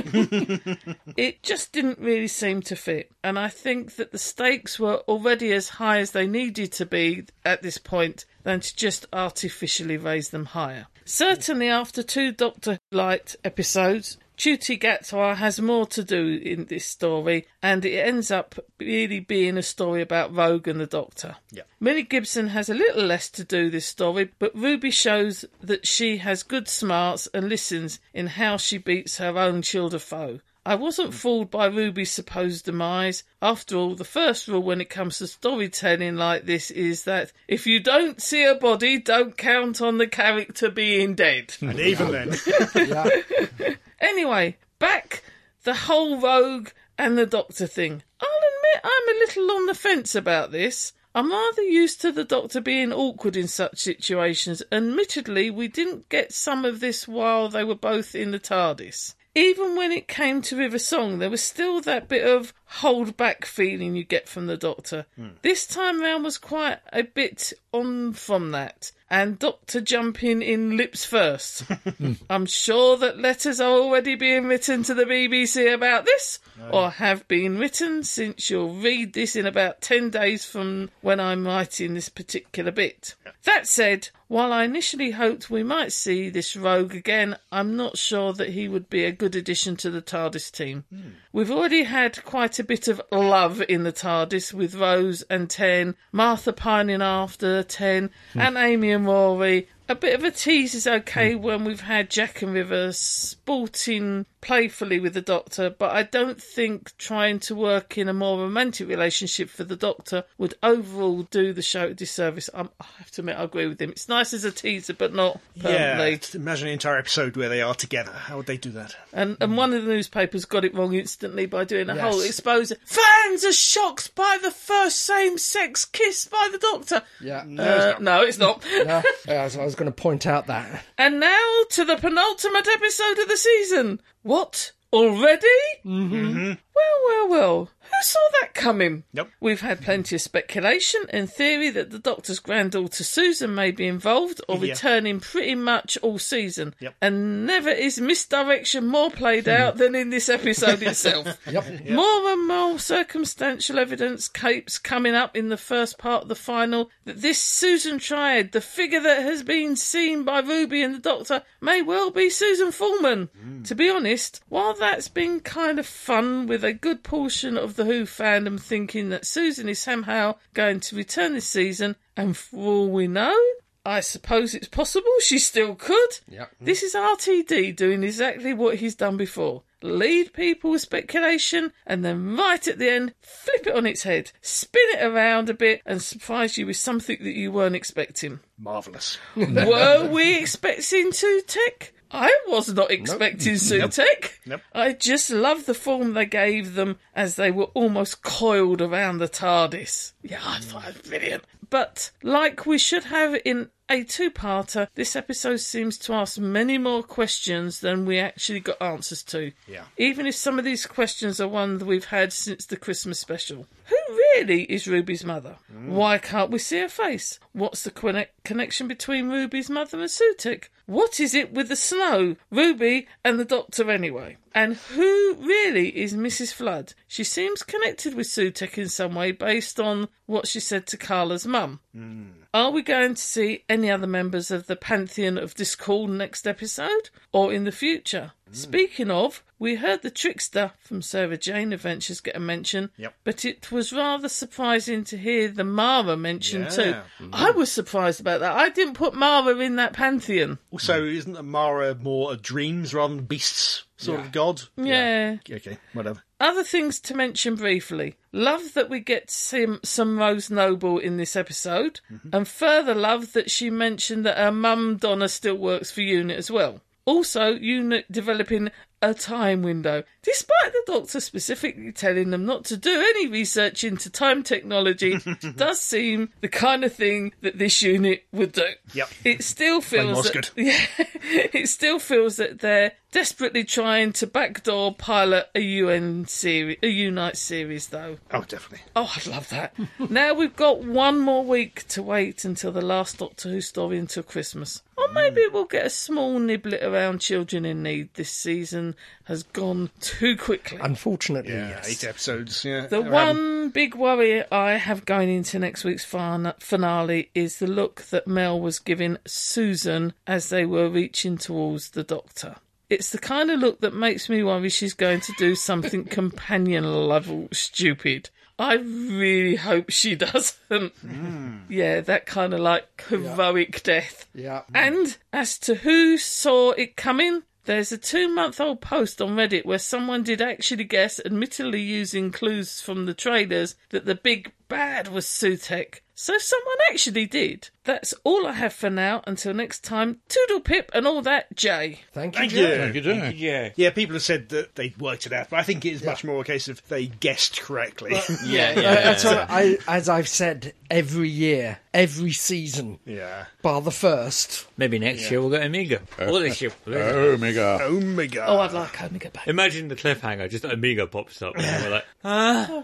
S5: It just didn't really seem to fit, and I think that the stakes were already as high as they needed to be at this point than to just artificially raise them higher. Certainly after two Doctor Light episodes, Ncuti Gatwa has more to do in this story, and it ends up really being a story about Rogue and the Doctor.
S2: Yeah.
S5: Millie Gibson has a little less to do this story, but Ruby shows that she has good smarts and listens in how she beats her own Childer foe. I wasn't fooled by Ruby's supposed demise. After all, the first rule when it comes to storytelling like this is that if you don't see a body, don't count on the character being dead.
S2: And even then.
S4: Yeah.
S5: Anyway, back the whole Rogue and the Doctor thing. I'll admit I'm a little on the fence about this. I'm rather used to the Doctor being awkward in such situations. Admittedly, we didn't get some of this while they were both in the TARDIS. Even when it came to River Song, there was still that bit of hold-back feeling you get from the Doctor. Mm. This time round was quite a bit on from that, and Doctor jumping in lips first. I'm sure that letters are already being written to the B B C about this, no. or have been written, since you'll read this in about ten days from when I'm writing this particular bit. That said, while I initially hoped we might see this Rogue again, I'm not sure that he would be a good addition to the TARDIS team. Mm. We've already had quite a bit of love in the TARDIS with Rose and Ten, Martha pining after Ten, mm. and Amy and Rory. A bit of a tease is okay mm. when we've had Jack and River sporting playfully with the Doctor, but I don't think trying to work in a more romantic relationship for the Doctor would overall do the show a disservice. I'm, I have to admit, I agree with him. It's nice as a teaser, but not permanently.
S2: Yeah, imagine an entire episode where they are together. How would they do that?
S5: And and one of the newspapers got it wrong instantly by doing a
S4: Yes.
S5: whole expose. Fans are shocked by the first same-sex kiss by the Doctor.
S4: Yeah.
S5: Uh, no, it's not.
S4: No, yeah, so I was going to point out that.
S5: And now to the penultimate episode of the season. What? Already?
S2: Mm-hmm.
S5: Well, well, well. Who saw that coming?
S2: Nope.
S5: We've had plenty of speculation and theory that the Doctor's granddaughter Susan may be involved or
S2: Yeah.
S5: returning pretty much all season.
S2: Yep.
S5: And never is misdirection more played out than in this episode itself.
S4: Yep.
S5: More and more circumstantial evidence keeps coming up in the first part of the final that this Susan Triad, the figure that has been seen by Ruby and the Doctor, may well be Susan Foreman. Mm. To be honest, while that's been kind of fun with a good portion of the Who fandom thinking that Susan is somehow going to return this season, and for all we know, I suppose it's possible she still could.
S4: Yep.
S5: This is R T D doing exactly what he's done before. Lead people with speculation and then right at the end, flip it on its head, spin it around a bit and surprise you with something that you weren't expecting.
S2: Marvellous.
S5: Were we expecting Sutek? I was not expecting
S2: Nope.
S5: Sutek.
S2: Nope.
S5: I just love the form they gave them as they were almost coiled around the TARDIS. Yeah, I thought it was brilliant. But like we should have in a two-parter, this episode seems to ask many more questions than we actually got answers to.
S2: Yeah.
S5: Even if some of these questions are ones that we've had since the Christmas special. Who really is Ruby's mother? Mm. Why can't we see her face? What's the conne- connection between Ruby's mother and Sutek? What is it with the snow, Ruby and the Doctor anyway? And who really is Missus Flood? She seems connected with Sutek in some way based on what she said to Carla's mum. Mm. Are we going to see any other members of the Pantheon of Discord next episode? Or in the future? Mm. Speaking of, we heard the Trickster from Sarah Jane Adventures get a mention,
S2: yep.
S5: but it was rather surprising to hear the Mara mentioned
S2: yeah.
S5: too.
S2: Mm-hmm.
S5: I was surprised about that. I didn't put Mara in that Pantheon.
S2: Also, isn't Mara more a dreams rather than beasts sort
S4: Yeah.
S2: of god?
S5: Yeah.
S2: yeah. Okay, whatever.
S5: Other things to mention briefly. Love that we get some, some Rose Noble in this episode, mm-hmm. and further love that she mentioned that her mum Donna still works for UNIT as well. Also, UNIT developing a time window, despite the Doctor specifically telling them not to do any research into time technology, does seem the kind of thing that this unit would do.
S2: Yep.
S5: It still feels that,
S2: good.
S5: yeah, it still feels that they're Desperately trying to backdoor pilot a U N series, a Unite series, though.
S2: Oh, definitely.
S5: Oh, I'd love that. Now we've got one more week to wait until the last Doctor Who story until Christmas. Or maybe we'll get a small niblet around Children in Need. This season has gone too quickly.
S4: Unfortunately,
S2: Yeah,
S4: yes.
S2: eight episodes. Yeah.
S5: The one big worry I have going into next week's fin- finale is the look that Mel was giving Susan as they were reaching towards the Doctor. It's the kind of look that makes me worry she's going to do something companion level stupid. I really hope she doesn't. Mm. Yeah, that kind of like heroic yeah. death.
S4: Yeah.
S5: And as to who saw it coming, there's a two-month-old post on Reddit where someone did actually guess, admittedly using clues from the trailers, that the big bad was Sutekh. So someone actually did. That's all I have for now. Until next time, toodle pip and all that, Jay.
S4: Thank you,
S2: Thank
S4: Jay.
S2: you.
S1: Thank you, Jay.
S3: Yeah.
S2: Yeah, people have said that they worked it out, but I think it is much more a case of they guessed correctly.
S3: Yeah,
S4: Uh,
S3: yeah.
S4: that's what I, as I've said, every year, every season,
S2: yeah.
S4: bar the first.
S3: Maybe next year we'll get Amiga. Or this year.
S1: Omega.
S2: Oh my god.
S5: Oh, I'd like Omega back.
S3: Imagine the cliffhanger, just Amiga pops up and we're like, ah.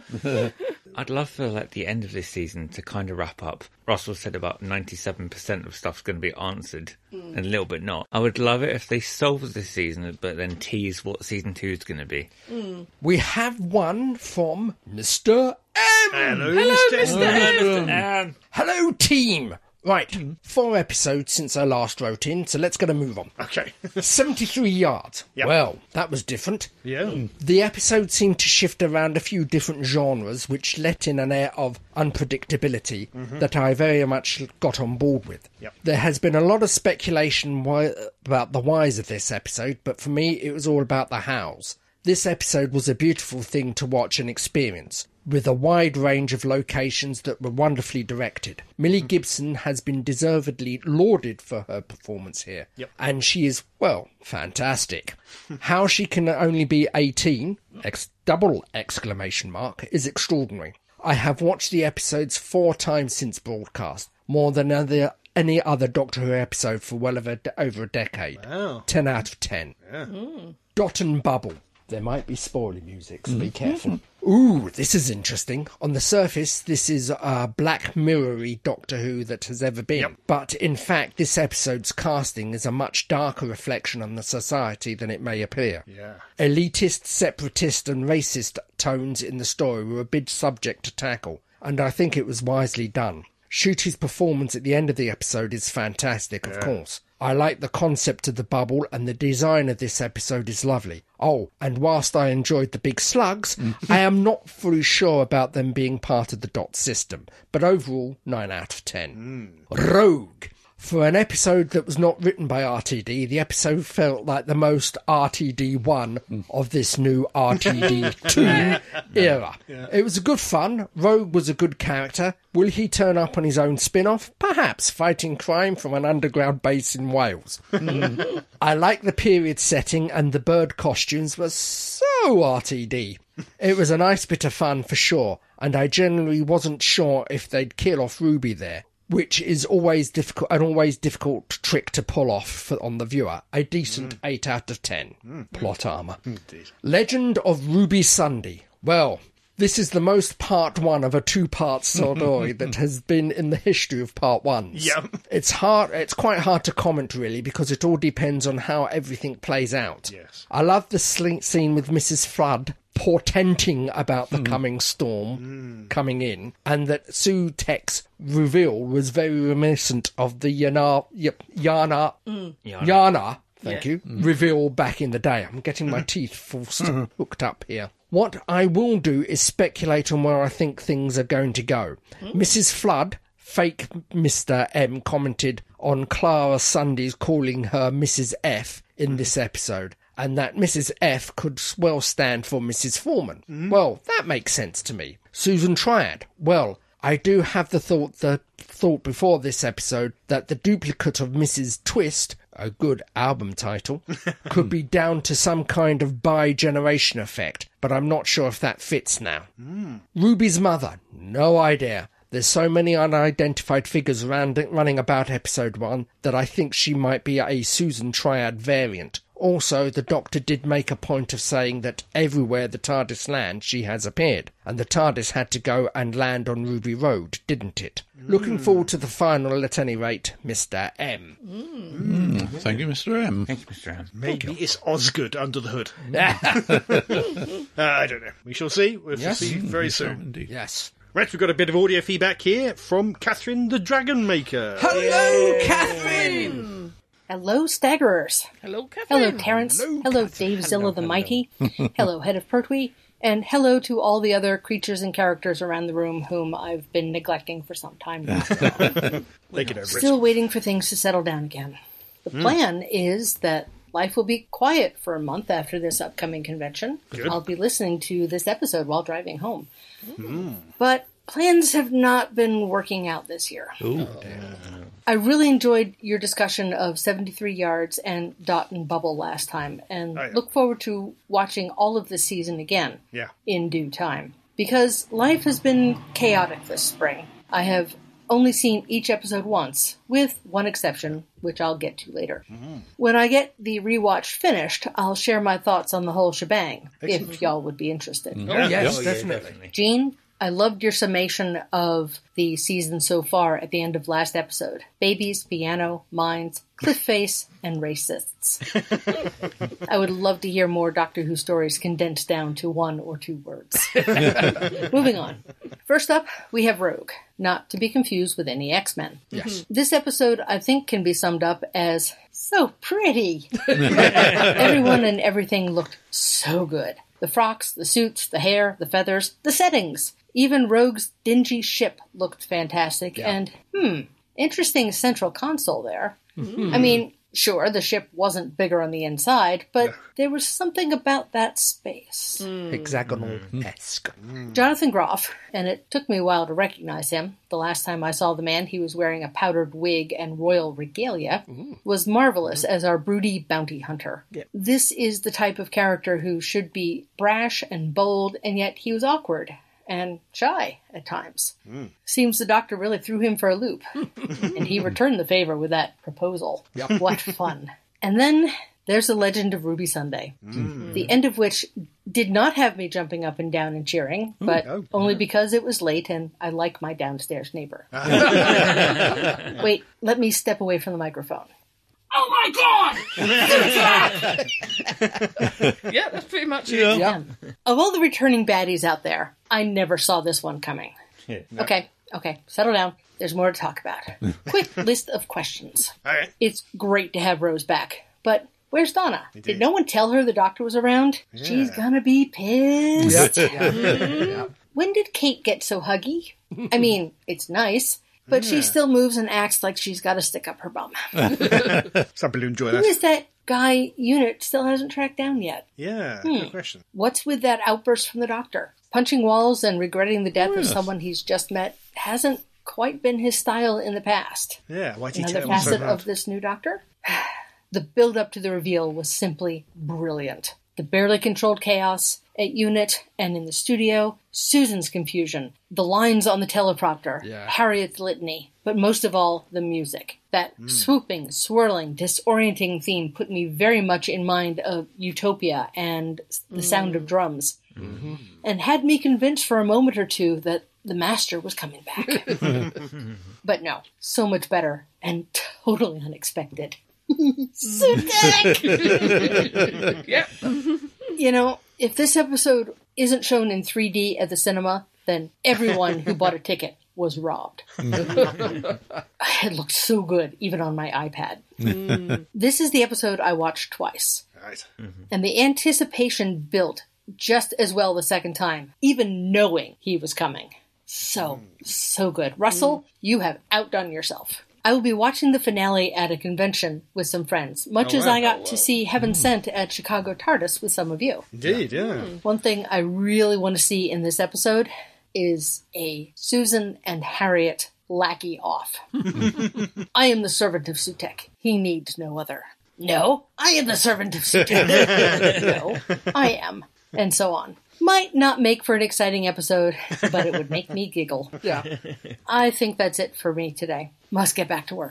S3: I'd love for like the end of this season to kind of wrap up. Russell said about ninety-seven percent of stuff's going to be answered mm. and a little bit not. I would love it if they solved this season but then tease what season two is going to be.
S5: Mm.
S4: We have one from Mister M.
S2: Hello,
S5: Hello,
S2: Mister
S5: Mister
S2: M.
S5: M.
S3: Um,
S4: Hello, team. Right, four episodes since I last wrote in, so let's get a move on.
S2: Okay.
S4: seventy-three yards.
S2: Yep.
S4: Well, that was different.
S2: Yeah.
S4: The episode seemed to shift around a few different genres, which let in an air of unpredictability mm-hmm. that I very much got on board with.
S2: Yep.
S4: There has been a lot of speculation why, about the whys of this episode, but for me it was all about the hows. This episode was a beautiful thing to watch and experience, with a wide range of locations that were wonderfully directed. Millie mm. Gibson has been deservedly lauded for her performance here,
S2: yep.
S4: and she is, well, fantastic. How she can only be eighteen, ex- double exclamation mark, is extraordinary. I have watched the episodes four times since broadcast, more than other, any other Doctor Who episode for well over, over a decade.
S2: Wow.
S4: ten out of ten.
S2: Yeah.
S5: Mm.
S4: Dot and Bubble. There might be spoiler music, so be careful. Ooh, this is interesting. On the surface, this is a Black Mirror-y Doctor Who that has ever been.
S2: Yep.
S4: But in fact, this episode's casting is a much darker reflection on the society than it may appear.
S2: Yeah.
S4: Elitist, separatist and racist tones in the story were a big subject to tackle, and I think it was wisely done. Shooty's performance at the end of the episode is fantastic, of
S2: yeah.
S4: course. I like the concept of the bubble, and the design of this episode is lovely. Oh, and whilst I enjoyed the big slugs, I am not fully sure about them being part of the dot system. But overall, nine out of ten. Mm. Rogue. For an episode that was not written by R T D, the episode felt like the most R T D one of this new R T D two era. Yeah. It was a good fun. Rogue was a good character. Will he turn up on his own spin-off? Perhaps, fighting crime from an underground base in Wales. Mm. I like the period setting, and the bird costumes were so R T D. It was a nice bit of fun for sure, and I generally wasn't sure if they'd kill off Ruby there, which is always difficult, an always difficult trick to pull off for, on the viewer. A decent mm. eight out of ten. Mm. Plot armour.
S2: Indeed.
S4: Legend of Ruby Sunday. Well, this is the most part one of a two-part story that has been in the history of part ones.
S2: Yep.
S4: It's hard. It's quite hard to comment, really, because it all depends on how everything plays out.
S2: Yes.
S4: I love the scene with Missus Flood portenting about the mm. coming storm mm. coming in, and that Sutekh's reveal was very reminiscent of the Yana, Yana, mm. Yana, Yana thank yeah. you, mm. reveal back in the day. I'm getting my teeth forced hooked up here. What I will do is speculate on where I think things are going to go. Mm. Missus Flood, fake Mister M, commented on Clara Sunday's calling her Missus F in mm. this episode, and that Missus F could well stand for Missus Foreman. Mm. Well, that makes sense to me. Susan Triad. Well, I do have the thought the thought before this episode that the duplicate of Missus Twist, a good album title, could be down to some kind of bi-generation effect, but I'm not sure if that fits now. Mm. Ruby's mother. No idea. There's so many unidentified figures around running about episode one that I think she might be a Susan Triad variant. Also, the Doctor did make a point of saying that everywhere the TARDIS lands, she has appeared. And the TARDIS had to go and land on Ruby Road, didn't it? Mm. Looking forward to the final at any rate, Mister M.
S1: Mm. Mm. Thank you, Mister M.
S3: Thank you, Mister M.
S2: Maybe it's Osgood under the hood. uh, I don't know. We shall see. We'll
S4: Yes.
S2: see very
S1: Mm,
S2: soon.
S1: indeed.
S4: Yes.
S2: Right, we've got a bit of audio feedback here from Catherine the Dragon Maker.
S4: Hello, Catherine!
S7: Hello, Staggerers.
S5: Hello, Catherine.
S7: Hello, Terence.
S4: Hello,
S7: Hello,
S4: Catherine.
S7: Dave Zilla
S4: Hello,
S7: the
S4: hello.
S7: Mighty. Hello, Head of Pertwee. And hello to all the other creatures and characters around the room whom I've been neglecting for some time now.
S2: They get over
S7: Still waiting for things to settle down again. The
S2: Hmm.
S7: plan is that life will be quiet for a month after this upcoming convention.
S2: Good.
S7: I'll be listening to this episode while driving home.
S2: Hmm.
S7: But plans have not been working out this year.
S1: Ooh.
S7: I really enjoyed your discussion of seventy-three yards and Dot and Bubble last time, and
S2: Oh, yeah.
S7: look forward to watching all of this season again
S2: Yeah.
S7: in due time. Because life has been chaotic this spring. I have only seen each episode once, with one exception, which I'll get to later.
S2: Mm-hmm.
S7: When I get the rewatch finished, I'll share my thoughts on the whole shebang, if y'all would be interested.
S4: Oh, yes,
S3: Oh, yeah,
S4: definitely.
S7: Gene, I loved your summation of the season so far at the end of last episode. Babies, piano, mines, cliff face, and racists. I would love to hear more Doctor Who stories condensed down to one or two words. Moving on. First up, we have Rogue, not to be confused with any X-Men.
S4: Yes.
S7: This episode, I think, can be summed up as so pretty. Everyone and everything looked so good. The frocks, the suits, the hair, the feathers, the settings. Even Rogue's dingy ship looked fantastic,
S4: Yeah.
S7: and, hmm, interesting central console there. I mean, sure, the ship wasn't bigger on the inside, but there was something about that space.
S4: Hexagonal-esque.
S7: Jonathan Groff, and it took me a while to recognize him. The last time I saw the man, he was wearing a powdered wig and royal regalia, was marvelous as our broody bounty hunter.
S4: Yep.
S7: This is the type of character who should be brash and bold, and yet he was awkward and shy at times. Seems the Doctor really threw him for a loop, and he returned the favor with that proposal.
S4: Yep.
S7: What fun. And then there's the legend of Ruby Sunday, the end of which did not have me jumping up and down and cheering, but
S2: oh.
S7: only because it was late and I like my downstairs neighbor. Wait, let me step away from the microphone. Oh my god!
S5: Yeah, that's pretty much it.
S4: Yeah.
S7: Of all the returning baddies out there, I never saw this one coming. Okay, okay, settle down. There's more to talk about. Quick list of questions.
S2: All right.
S7: It's great to have Rose back, but where's Donna? Did no one tell her the Doctor was around? She's gonna be pissed.
S4: Yeah.
S7: When did Kate get so huggy? I mean, it's nice, but she still moves and acts like she's got to stick up her bum.
S2: Some people enjoy
S7: Who
S2: that.
S7: is that guy Unit still hasn't tracked down yet?
S2: Yeah, good question.
S7: What's with that outburst from the Doctor? Punching walls and regretting the death of someone he's just met hasn't quite been his style in the past.
S2: Yeah, why did he
S7: Another
S2: take that so
S7: facet
S2: hard?
S7: of this new Doctor? The build-up to the reveal was simply brilliant. The barely controlled chaos at Unit and in the studio, Susan's confusion, the lines on the teleprompter,
S4: Yeah.
S7: Harriet's litany, but most of all, the music. That swooping, swirling, disorienting theme put me very much in mind of Utopia and The Sound of Drums, and had me convinced for a moment or two that the Master was coming back. But no, so much better and totally unexpected. Sutek!
S5: Yeah.
S7: You know, if this episode isn't shown in three D at the cinema, then everyone who bought a ticket was robbed. It looked so good, even on my iPad. This is the episode I watched twice,
S2: Right.
S7: and the anticipation built just as well the second time, even knowing he was coming. So, so good. Russell, you have outdone yourself. I will be watching the finale at a convention with some friends, much
S2: Oh,
S7: as
S2: wow.
S7: I got to see Heaven Sent at Chicago TARDIS with some of you.
S2: Indeed, yeah.
S7: One thing I really want to see in this episode is a Susan and Harriet lackey off. I am the servant of Sutek. He needs no other. No, I am the servant of Sutek. No, I am. And so on. Might not make for an exciting episode, but it would make me giggle.
S4: Yeah.
S7: I think that's it for me today. Must get back to work.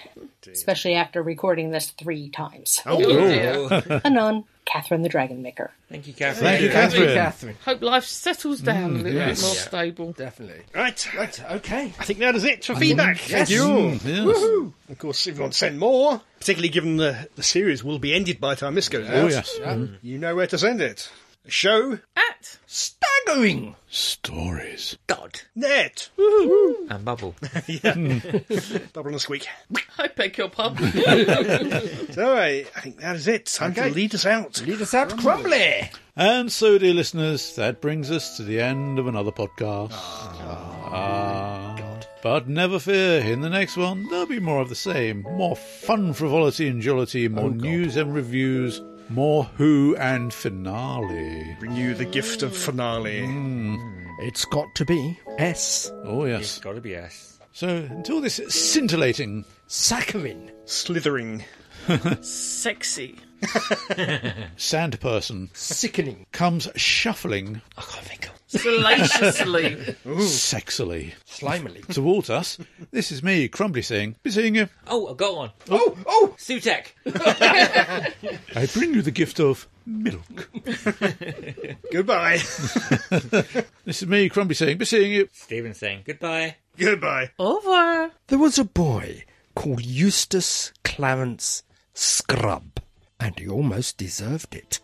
S7: especially after recording this three times.
S2: Oh,
S5: dear.
S7: Anon, Catherine the Dragon Maker.
S3: Thank you, Catherine.
S1: Thank you,
S4: Thank you,
S1: Catherine.
S4: Catherine.
S5: Hope life settles down a little
S1: yes.
S5: bit more
S4: Yeah.
S5: stable.
S4: Definitely.
S2: right.
S4: Right, okay.
S2: I think that is it for feedback. Thank
S4: yes.
S2: you all.
S1: Yes.
S2: Of course, if you want to send more, particularly given the, the series will be ended by the time this goes out,
S1: Oh, yes.
S2: you know where to send it. Show
S5: At
S4: Staggering.
S1: Stories.
S3: Dot
S2: net.
S3: and Bubble.
S2: Bubble and squeak.
S5: I beg your pardon.
S2: So I, I think that is it. Time
S4: Okay.
S2: to lead us out.
S4: Lead us out, Crumbly.
S1: And so, dear listeners, that brings us to the end of another podcast. Ah, but never fear, in the next one, there'll be more of the same. More fun, frivolity and jollity, more news and reviews, more Who and finale.
S2: Bring you the gift of finale.
S4: It's got to be S.
S1: Oh,
S3: It's
S1: yes.
S3: got to be S.
S1: So, until this scintillating,
S4: Saccharine.
S2: Slithering.
S5: Sexy.
S1: sand person
S4: Sickening.
S1: comes shuffling
S3: I can't think of.
S5: Salaciously.
S1: sexily
S4: Slimily.
S1: towards us, this is me, Crumbly, saying, be seeing you.
S3: Oh, I've got one.
S4: Oh, oh.
S3: Sutek.
S1: I bring you the gift of milk.
S2: Goodbye.
S1: This is me, Crumbly, saying, be seeing you.
S3: Stephen saying goodbye.
S2: Goodbye.
S5: Au revoir.
S4: There was a boy called Eustace Clarence Scrubb, and he almost deserved it.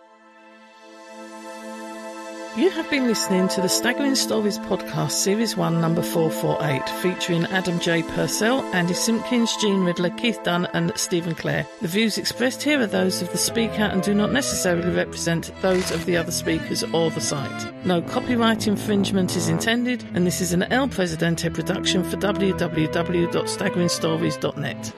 S5: You have been listening to the Staggering Stories podcast, Series one, number four forty-eight, featuring Adam J. Purcell, Andy Simpkins, Gene Riddler, Keith Dunn and Stephen Clare. The views expressed here are those of the speaker and do not necessarily represent those of the other speakers or the site. No copyright infringement is intended, and this is an El Presidente production for w w w dot staggering stories dot net.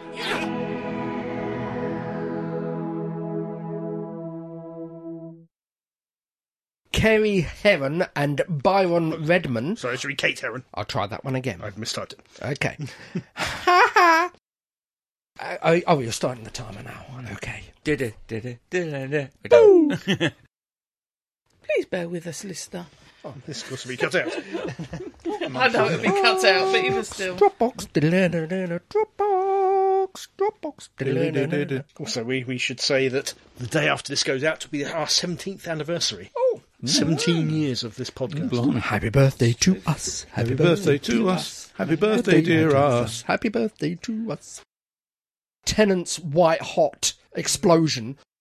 S4: Kerry Heron and Byron Redman.
S2: Sorry, it should be Kate Heron.
S4: I'll try that one again.
S2: I've mistyped it.
S4: Okay. Ha ha! Oh, oh, you're starting the timer now. Okay.
S3: Did it, did it, did it. We're done.
S5: Please bear with us, listener.
S2: This of course will be cut out.
S5: I know it'll be cut out, but even still.
S4: Dropbox. Dropbox. Dropbox.
S2: Also, we, we should say that the day after this goes out will be our seventeenth anniversary. Oh, seventeen years of this podcast.
S1: Blimey.
S4: Happy birthday to us.
S1: Happy birthday to us. Happy birthday, dear us.
S4: Happy birthday to us. Tennant's white hot explosion